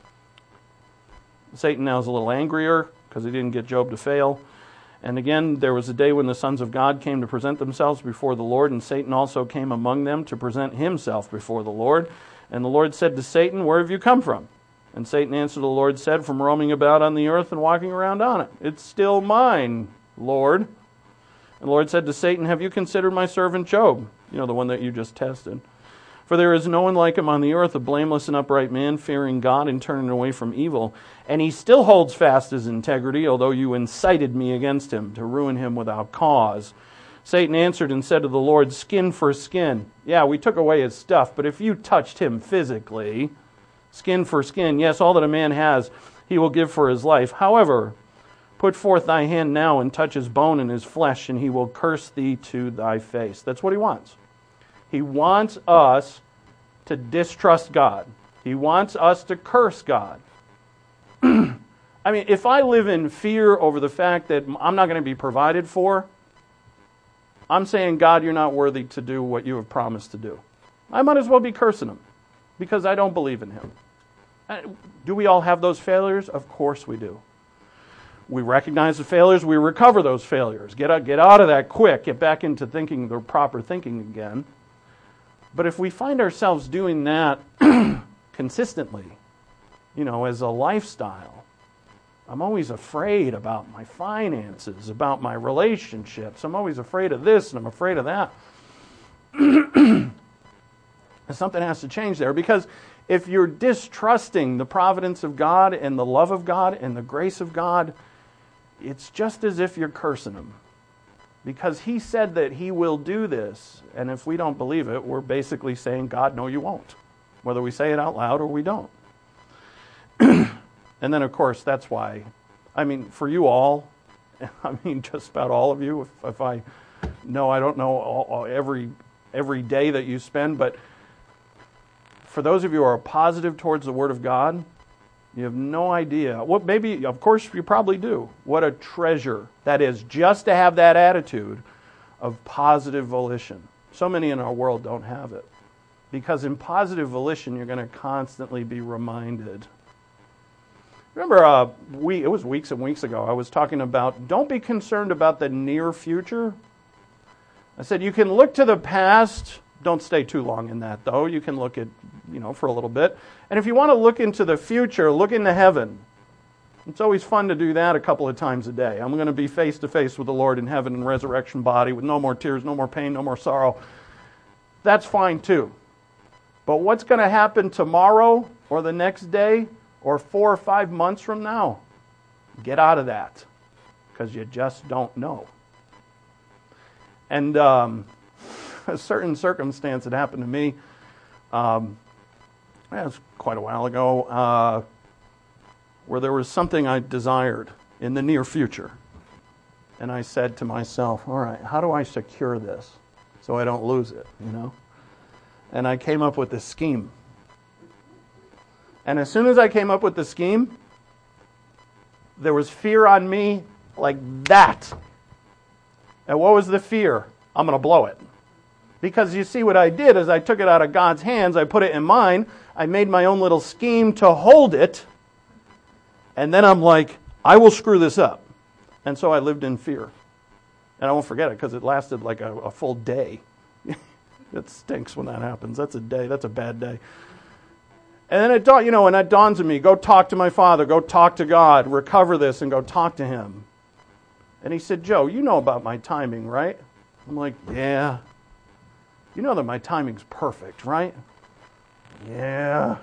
Satan now is a little angrier because he didn't get Job to fail. And again, there was a day when the sons of God came to present themselves before the Lord, and Satan also came among them to present himself before the Lord. And the Lord said to Satan, "Where have you come from?" And Satan answered the Lord, said, "From roaming about on the earth and walking around on it. It's still mine, Lord." And the Lord said to Satan, "Have you considered my servant Job?" You know, the one that you just tested. "For there is no one like him on the earth, a blameless and upright man, fearing God and turning away from evil. And he still holds fast his integrity, although you incited me against him to ruin him without cause." Satan answered and said to the Lord, "Skin for skin." Yeah, we took away his stuff, but if you touched him physically, skin for skin, yes, all that a man has, he will give for his life. However, put forth thy hand now and touch his bone and his flesh, and he will curse thee to thy face. That's what he wants. He wants us to distrust God. He wants us to curse God. I mean, if I live in fear over the fact that I'm not going to be provided for, I'm saying, God, you're not worthy to do what you have promised to do. I might as well be cursing him because I don't believe in him. Do we all have those failures? Of course we do. We recognize the failures, we recover those failures. Get out of that quick, get back into thinking the proper thinking again. But if we find ourselves doing that consistently, as a lifestyle, I'm always afraid about my finances, about my relationships. I'm always afraid of this and I'm afraid of that. Something has to change there, because if you're distrusting the providence of God and the love of God and the grace of God, it's just as if you're cursing him. Because he said that he will do this, and if we don't believe it, we're basically saying, God, no, you won't. Whether we say it out loud or we don't. And then, of course, that's why, for you all, just about all of you, if I know, I don't know every day that you spend, but for those of you who are positive towards the Word of God, you have no idea. What maybe, of course, you probably do. What a treasure that is, just to have that attitude of positive volition. So many in our world don't have it. Because in positive volition, you're going to constantly be reminded. Remember, it was weeks and weeks ago, I was talking about, don't be concerned about the near future. I said, you can look to the past. Don't stay too long in that, though. You can look at, for a little bit. And if you want to look into the future, look into heaven. It's always fun to do that a couple of times a day. I'm going to be face to face with the Lord in heaven in resurrection body with no more tears, no more pain, no more sorrow. That's fine too. But what's going to happen tomorrow or the next day or 4 or 5 months from now? Get out of that, because you just don't know. And a certain circumstance that happened to me, it was quite a while ago, where there was something I desired in the near future. And I said to myself, all right, how do I secure this so I don't lose it, And I came up with this scheme. And as soon as I came up with the scheme, there was fear on me like that. And what was the fear? I'm going to blow it. Because you see, what I did is I took it out of God's hands, I put it in mine, I made my own little scheme to hold it, and then I'm like, I will screw this up. And so I lived in fear. And I won't forget it, because it lasted like a full day. It stinks when that happens. That's a day. That's a bad day. And then it dawns on me, go talk to my Father, go talk to God, recover this and go talk to Him. And he said, Joe, you know about my timing, right? I'm like, yeah. You know that my timing's perfect, right? Yeah.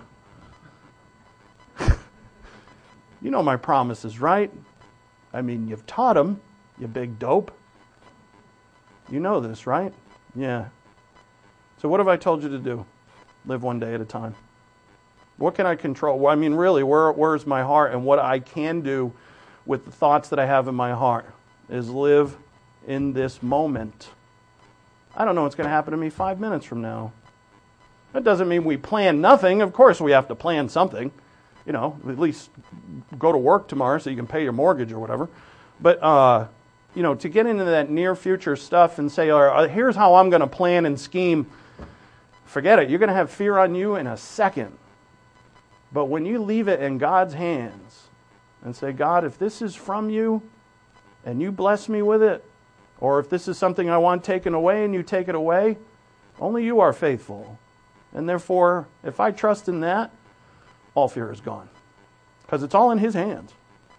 You know my promises, right? You've taught them, you big dope. You know this, right? Yeah. So what have I told you to do? Live one day at a time. What can I control? Well, really, where's my heart? And what I can do with the thoughts that I have in my heart is live in this moment. I don't know what's going to happen to me 5 minutes from now. That doesn't mean we plan nothing. Of course we have to plan something. You know, at least go to work tomorrow so you can pay your mortgage or whatever. But, you know, to get into that near future stuff and say, all right, here's how I'm going to plan and scheme, forget it. You're going to have fear on you in a second. But when you leave it in God's hands and say, God, if this is from you and you bless me with it, or if this is something I want taken away and you take it away, only you are faithful. And therefore, if I trust in that, all fear is gone. Because it's all in His hands.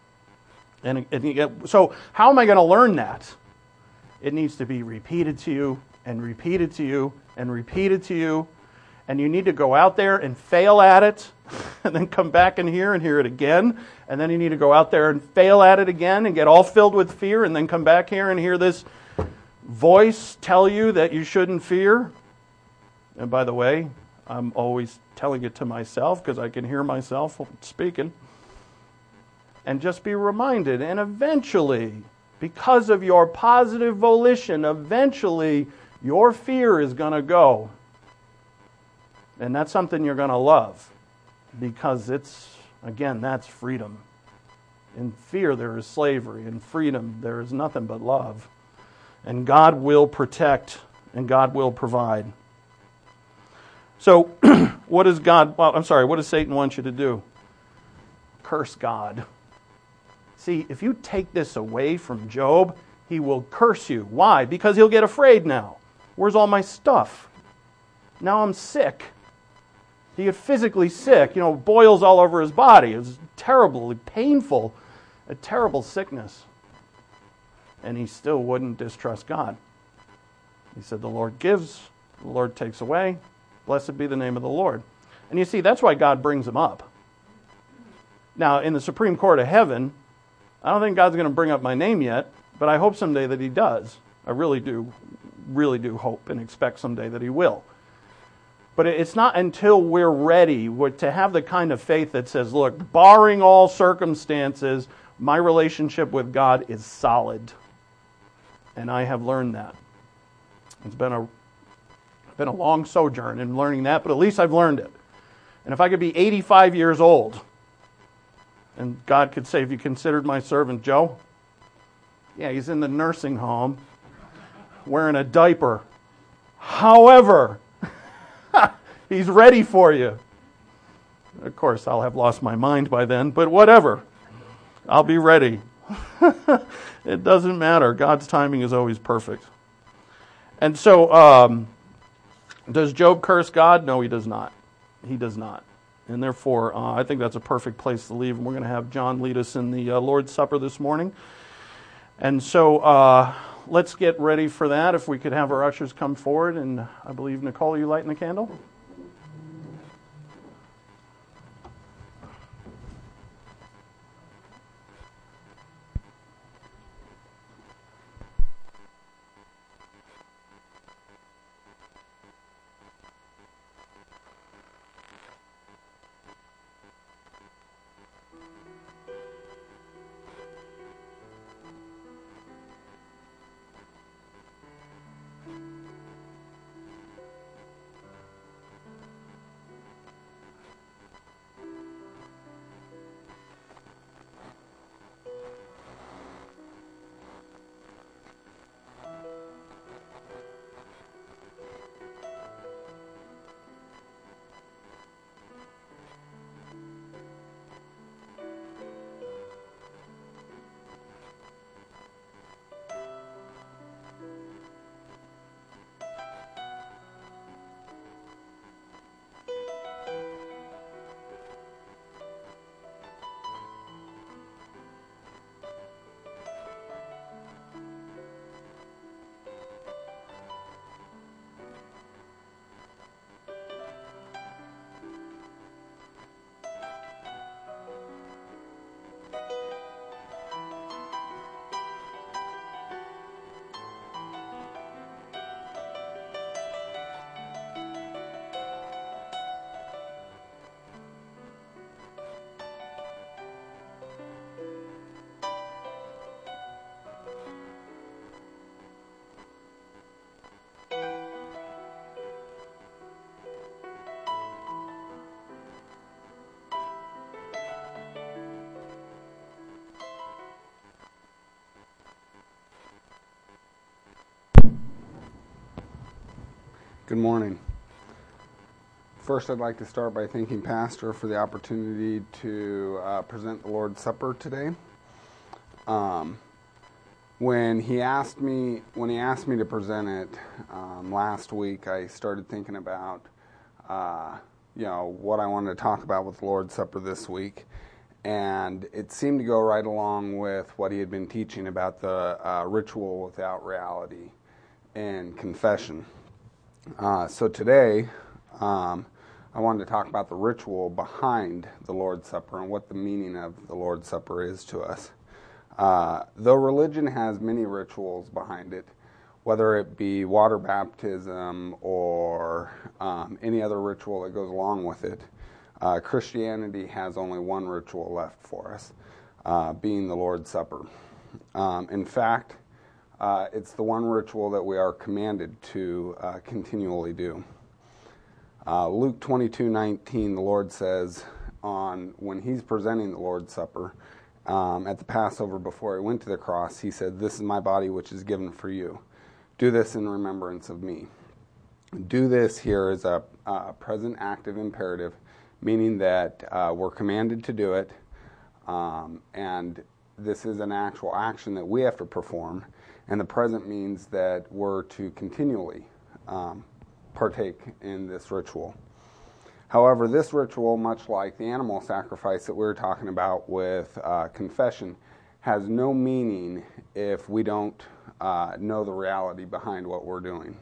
So how am I going to learn that? It needs to be repeated to you and repeated to you and repeated to you. And you need to go out there and fail at it and then come back in here and hear it again. And then you need to go out there and fail at it again and get all filled with fear and then come back here and hear this voice tell you that you shouldn't fear. And by the way, I'm always telling it to myself because I can hear myself speaking. And just be reminded. And eventually, because of your positive volition, eventually your fear is going to go. And that's something you're going to love. Because it's, again, that's freedom. In fear there is slavery. In freedom there is nothing but love. And God will protect and God will provide. So, what does Satan want you to do? Curse God. See, if you take this away from Job, he will curse you. Why? Because he'll get afraid now. Where's all my stuff? Now I'm sick. He get physically sick, boils all over his body. It's terribly painful, a terrible sickness. And he still wouldn't distrust God. He said, the Lord gives, the Lord takes away. Blessed be the name of the Lord. And you see, that's why God brings him up. Now, in the Supreme Court of Heaven, I don't think God's going to bring up my name yet, but I hope someday that He does. I really do hope and expect someday that He will. But it's not until we're ready to have the kind of faith that says, look, barring all circumstances, my relationship with God is solid. And I have learned that. It's been a long sojourn in learning that, but at least I've learned it. And if I could be 85 years old, and God could say, have you considered my servant Joe? Yeah, he's in the nursing home, wearing a diaper. However, he's ready for you. Of course, I'll have lost my mind by then, but whatever. I'll be ready. It doesn't matter. God's timing is always perfect. And so, does Job curse God? No, he does not. He does not. And therefore, I think that's a perfect place to leave. And we're going to have John lead us in the Lord's Supper this morning. And so, let's get ready for that. If we could have our ushers come forward. And I believe, Nicole, are you lighting the candle? Good morning. First, I'd like to start by thanking Pastor for the opportunity to present the Lord's Supper today. When he asked me to present it last week, I started thinking about what I wanted to talk about with the Lord's Supper this week, and it seemed to go right along with what he had been teaching about the ritual without reality and confession. So today, I wanted to talk about the ritual behind the Lord's Supper and what the meaning of the Lord's Supper is to us. Though religion has many rituals behind it, whether it be water baptism or any other ritual that goes along with it, Christianity has only one ritual left for us, being the Lord's Supper. In fact, it's the one ritual that we are commanded to continually do. Luke 22:19, the Lord says, when he's presenting the Lord's Supper at the Passover before he went to the cross, he said, "This is my body which is given for you. Do this in remembrance of me." Do this here is a present active imperative, meaning that we're commanded to do it, and this is an actual action that we have to perform. And the present means that we're to continually partake in this ritual. However, this ritual, much like the animal sacrifice that we were talking about with confession, has no meaning if we don't know the reality behind what we're doing.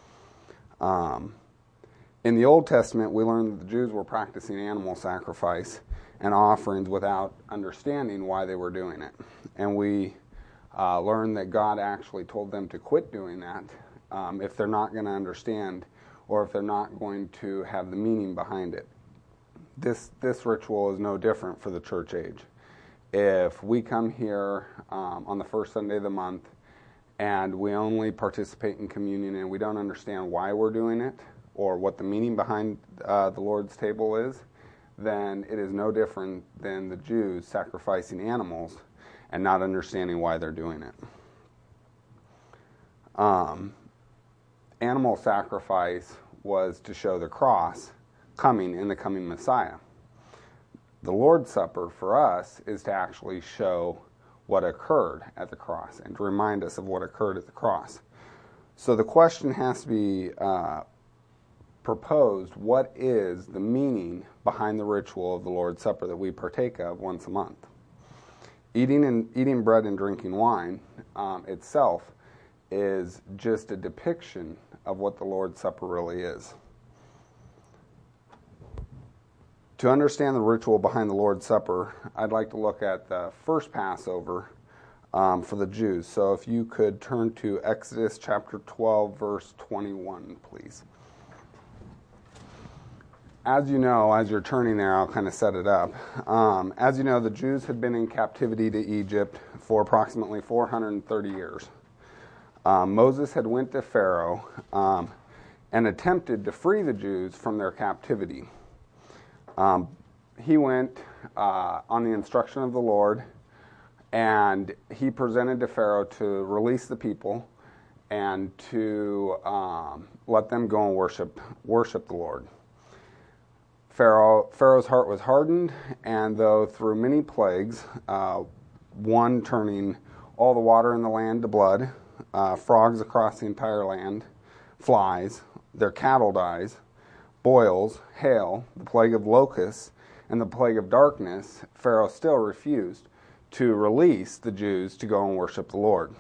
In the Old Testament, we learned that the Jews were practicing animal sacrifice and offerings without understanding why they were doing it. And we learn that God actually told them to quit doing that if they're not going to understand or if they're not going to have the meaning behind it. This ritual is no different for the church age. If we come here on the first Sunday of the month and we only participate in communion and we don't understand why we're doing it or what the meaning behind the Lord's table is, then it is no different than the Jews sacrificing animals and not understanding why they're doing it. Animal sacrifice was to show the cross coming in the coming Messiah. The Lord's Supper for us is to actually show what occurred at the cross and to remind us of what occurred at the cross. So the question has to be proposed, what is the meaning behind the ritual of the Lord's Supper that we partake of once a month? Eating bread and drinking wine itself is just a depiction of what the Lord's Supper really is. To understand the ritual behind the Lord's Supper, I'd like to look at the first Passover for the Jews. So if you could turn to Exodus chapter 12, verse 21, please. As you know, as you're turning there, I'll kind of set it up. As you know, the Jews had been in captivity to Egypt for approximately 430 years. Moses had went to Pharaoh and attempted to free the Jews from their captivity. He went on the instruction of the Lord, and he presented to Pharaoh to release the people and to let them go and worship the Lord. Pharaoh's heart was hardened, and though through many plagues, one turning all the water in the land to blood, frogs across the entire land, flies, their cattle dies, boils, hail, the plague of locusts, and the plague of darkness, Pharaoh still refused to release the Jews to go and worship the Lord.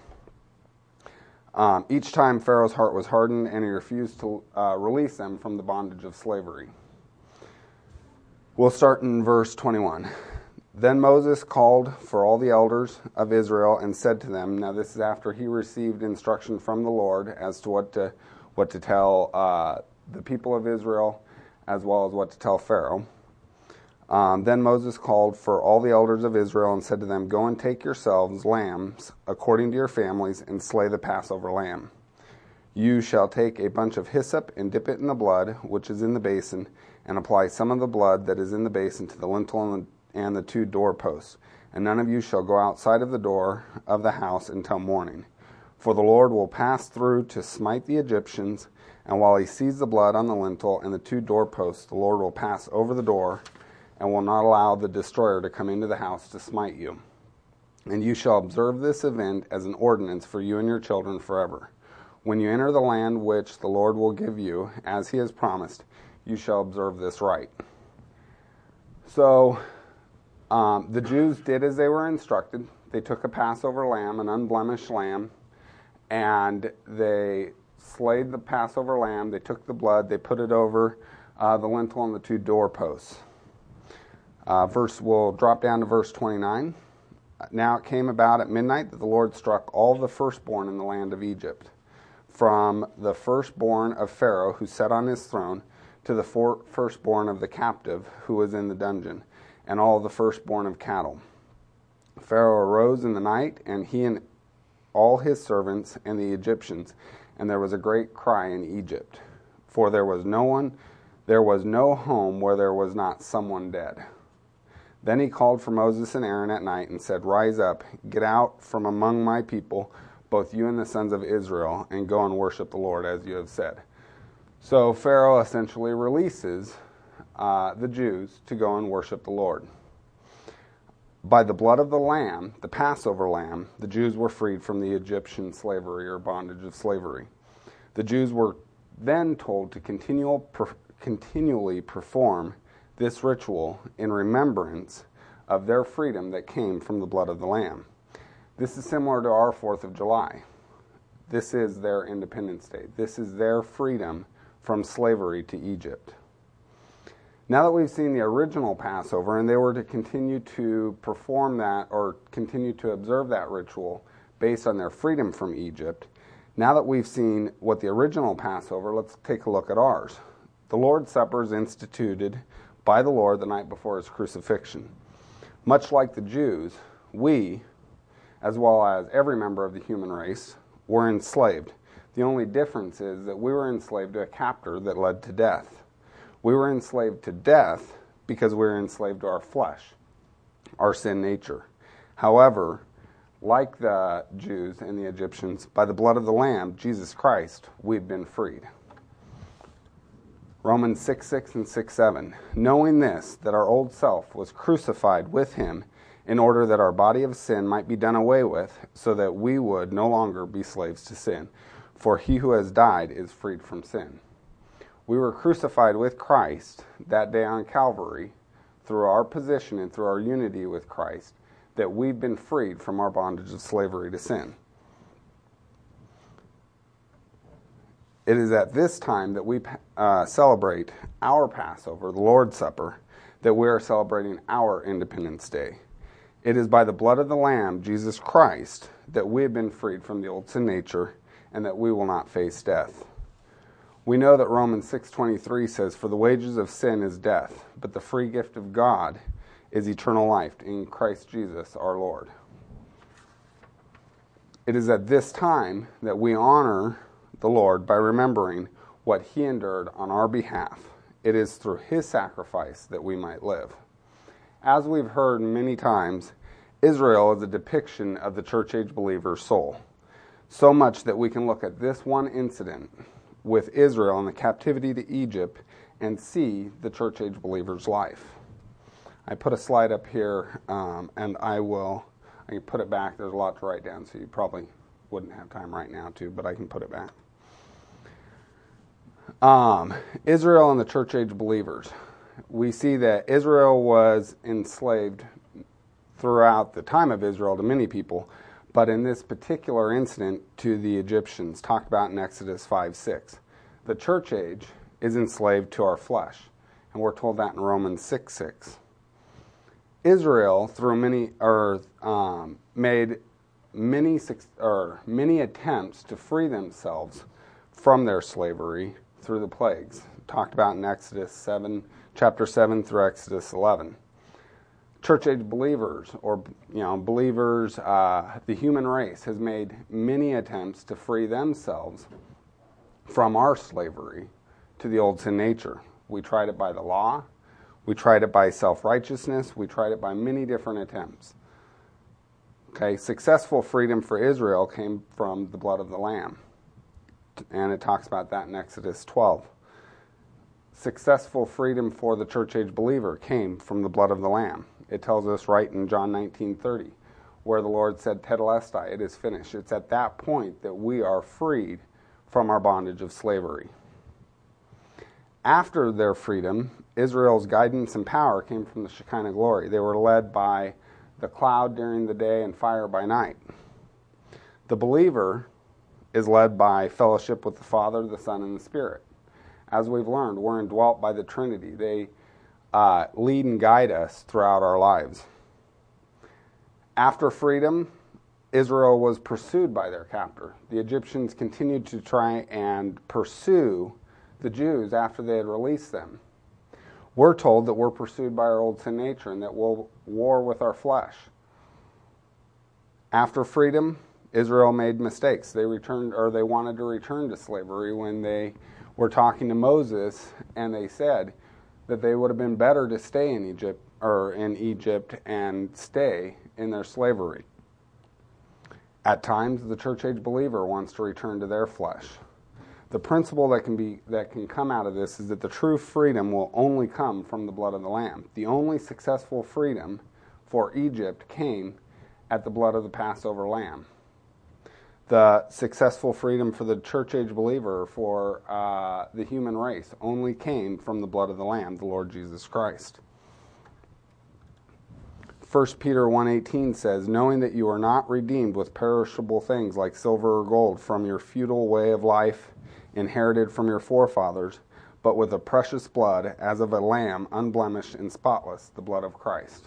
Each time Pharaoh's heart was hardened, and he refused to release them from the bondage of slavery. We'll start in verse 21. Then Moses called for all the elders of Israel and said to them, now this is after he received instruction from the Lord as to what to tell the people of Israel as well as what to tell Pharaoh. Then Moses called for all the elders of Israel and said to them, go and take yourselves lambs according to your families and slay the Passover lamb. You shall take a bunch of hyssop and dip it in the blood which is in the basin, and apply some of the blood that is in the basin to the lintel and the two doorposts. And none of you shall go outside of the door of the house until morning. For the Lord will pass through to smite the Egyptians, And while he sees the blood on the lintel and the 2 doorposts, the Lord will pass over the door and will not allow the destroyer to come into the house to smite you. And you shall observe this event as an ordinance for you and your children forever. When you enter the land which the Lord will give you, as he has promised, you shall observe this rite. So the Jews did as they were instructed. They took a Passover lamb, an unblemished lamb, and they slayed the Passover lamb. They took the blood, they put it over the lintel and the 2 doorposts. We'll drop down to verse 29. Now it came about at midnight that the Lord struck all the firstborn in the land of Egypt, from the firstborn of Pharaoh who sat on his throne to the firstborn of the captive who was in the dungeon, and all the firstborn of cattle. Pharaoh arose in the night, and he and all his servants and the Egyptians, and there was a great cry in Egypt, for there was no home where there was not someone dead. Then he called for Moses and Aaron at night and said, Rise up, get out from among my people, both you and the sons of Israel, and go and worship the Lord as you have said. So Pharaoh essentially releases the Jews to go and worship the Lord. By the blood of the lamb, the Passover lamb, the Jews were freed from the Egyptian slavery or bondage of slavery. The Jews were then told to continually perform this ritual in remembrance of their freedom that came from the blood of the Lamb. This is similar to our 4th of July. This is their Independence Day. This is their freedom from slavery to Egypt. Now that we've seen the original Passover, and they were to continue to perform that or continue to observe that ritual based on their freedom from Egypt, now that we've seen what the original Passover, let's take a look at ours. The Lord's Supper is instituted by the Lord the night before his crucifixion. Much like the Jews, we, as well as every member of the human race, were enslaved. The only difference is that we were enslaved to a captor that led to death. We were enslaved to death because we were enslaved to our flesh, our sin nature. However, like the Jews and the Egyptians, by the blood of the Lamb, Jesus Christ, we've been freed. Romans 6:6 and 6:7. Knowing this, that our old self was crucified with him in order that our body of sin might be done away with, so that we would no longer be slaves to sin. For he who has died is freed from sin. We were crucified with Christ that day on Calvary through our position and through our unity with Christ, that we've been freed from our bondage of slavery to sin. It is at this time that we celebrate our Passover, the Lord's Supper, that we are celebrating our Independence Day. It is by the blood of the Lamb, Jesus Christ, that we have been freed from the old sin nature and that we will not face death. We know that Romans 6:23 says, For the wages of sin is death, but the free gift of God is eternal life in Christ Jesus our Lord. It is at this time that we honor the Lord by remembering what he endured on our behalf. It is through his sacrifice that we might live. As we've heard many times, Israel is a depiction of the church age believer's soul. So much that we can look at this one incident with Israel in the captivity to Egypt and see the church age believer's life. I put a slide up here, and I can put it back. There's a lot to write down, so you probably wouldn't have time right now to, but I can put it back. Israel and the church age believers. We see that Israel was enslaved throughout the time of Israel to many people, but in this particular incident to the Egyptians, talked about in Exodus 5:6. The church age is enslaved to our flesh, and we're told that in Romans 6:6. Israel, through made many attempts to free themselves from their slavery through the plagues, talked about in Exodus 7, chapter 7 through Exodus 11. Church age believers, or believers, the human race has made many attempts to free themselves from our slavery to the old sin nature. We tried it by the law, we tried it by self-righteousness, we tried it by many different attempts. Okay, successful freedom for Israel came from the blood of the Lamb. and it talks about that in Exodus 12. Successful freedom for the church age believer came from the blood of the Lamb. It tells us right in John 19:30, where the Lord said, Tetelestai, it is finished. It's at that point that we are freed from our bondage of slavery. After their freedom, Israel's guidance and power came from the Shekinah glory. They were led by the cloud during the day and fire by night. The believer is led by fellowship with the Father, the Son, and the Spirit. As we've learned, we're indwelt by the Trinity. They lead and guide us throughout our lives. After freedom, Israel was pursued by their captor. The Egyptians continued to try and pursue the Jews after they had released them. We're told that we're pursued by our old sin nature and that we'll war with our flesh. After freedom, Israel made mistakes. They wanted to return to slavery when they were talking to Moses, and they said that they would have been better to stay in Egypt and stay in their slavery. At times, the church age believer wants to return to their flesh. The principle that can come out of this is that the true freedom will only come from the blood of the Lamb. The only successful freedom for Egypt came at the blood of the Passover lamb. The successful freedom for the church age believer, for the human race, only came from the blood of the Lamb, the Lord Jesus Christ. 1 Peter 1:18 says, knowing that you are not redeemed with perishable things like silver or gold from your futile way of life inherited from your forefathers, but with the precious blood as of a lamb, unblemished and spotless, the blood of Christ.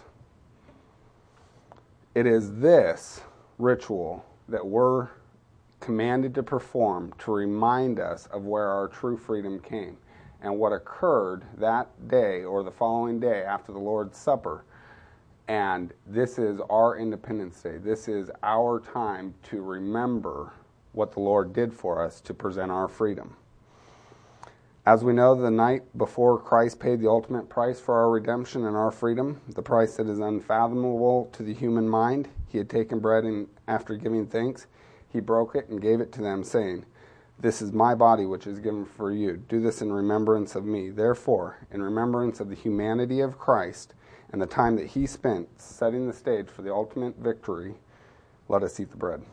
It is this ritual that we're commanded to perform to remind us of where our true freedom came and what occurred that day or the following day after the Lord's Supper. And this is our Independence Day. This is our time to remember what the Lord did for us to present our freedom. As we know, the night before Christ paid the ultimate price for our redemption and our freedom, the price that is unfathomable to the human mind, he had taken bread and after giving thanks, he broke it and gave it to them, saying, this is my body which is given for you. Do this in remembrance of me. Therefore, in remembrance of the humanity of Christ and the time that he spent setting the stage for the ultimate victory, let us eat the bread.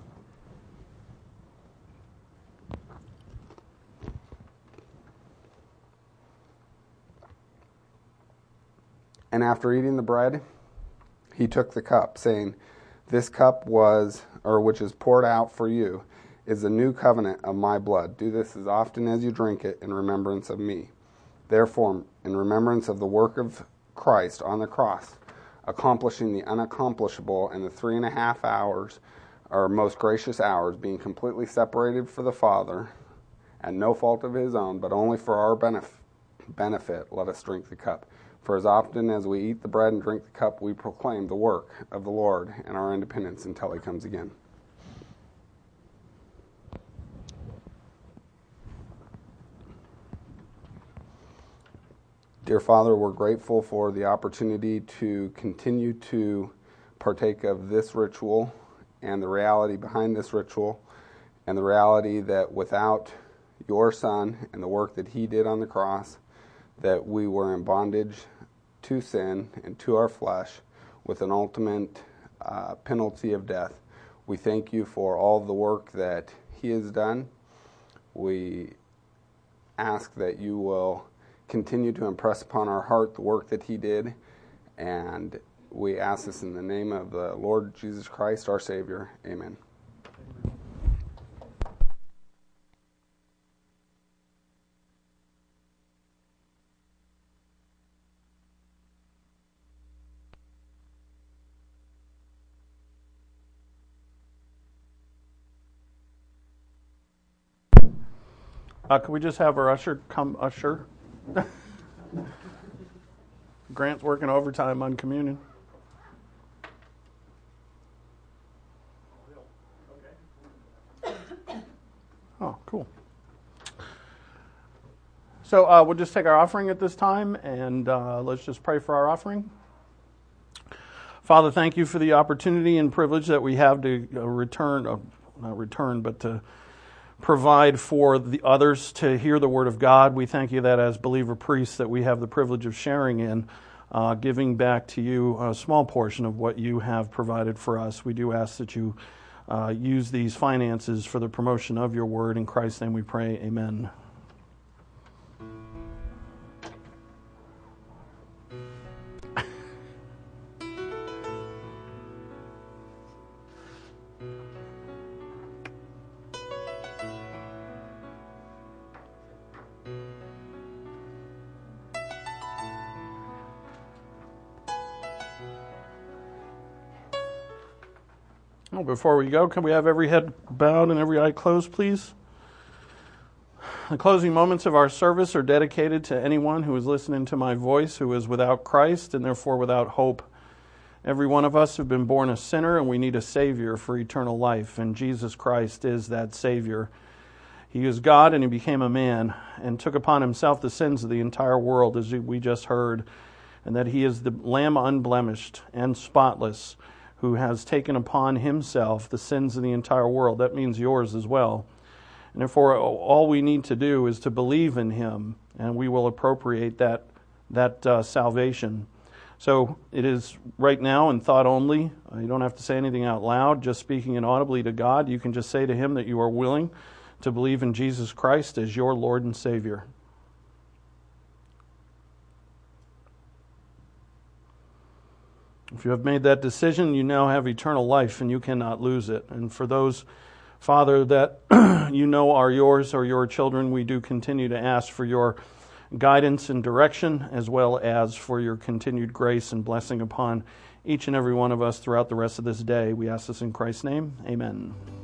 And after eating the bread, he took the cup, saying, this cup which is poured out for you, is the new covenant of my blood. Do this as often as you drink it in remembrance of me. Therefore, in remembrance of the work of Christ on the cross, accomplishing the unaccomplishable in the 3.5 hours, or most gracious hours, being completely separated for the Father, and no fault of his own, but only for our benefit, let us drink the cup. For as often as we eat the bread and drink the cup, we proclaim the work of the Lord and our independence until he comes again. Dear Father, we're grateful for the opportunity to continue to partake of this ritual and the reality behind this ritual and the reality that without your Son and the work that he did on the cross, that we were in bondage to sin and to our flesh with an ultimate penalty of death. We thank you for all the work that he has done. We ask that you will continue to impress upon our heart the work that he did, and we ask this in the name of the Lord Jesus Christ, our Savior. Amen. Can we just have our usher come usher? Grant's working overtime on communion. Oh, cool. So we'll just take our offering at this time, and let's just pray for our offering. Father, thank you for the opportunity and privilege that we have to to provide for the others to hear the Word of God. We thank you that as believer priests that we have the privilege of sharing in, giving back to you a small portion of what you have provided for us. We do ask that you use these finances for the promotion of your Word. In Christ's name we pray, amen. Well, before we go, can we have every head bowed and every eye closed, please? The closing moments of our service are dedicated to anyone who is listening to my voice who is without Christ and therefore without hope. Every one of us have been born a sinner and we need a Savior for eternal life, and Jesus Christ is that Savior. He is God and He became a man and took upon Himself the sins of the entire world, as we just heard, and that He is the Lamb unblemished and spotless, who has taken upon Himself the sins of the entire world. That means yours as well. And therefore, all we need to do is to believe in Him, and we will appropriate that salvation. So it is right now in thought only. You don't have to say anything out loud, just speaking inaudibly to God. You can just say to Him that you are willing to believe in Jesus Christ as your Lord and Savior. If you have made that decision, you now have eternal life and you cannot lose it. And for those, Father, that you know are yours or your children, we do continue to ask for your guidance and direction, as well as for your continued grace and blessing upon each and every one of us throughout the rest of this day. We ask this in Christ's name. Amen.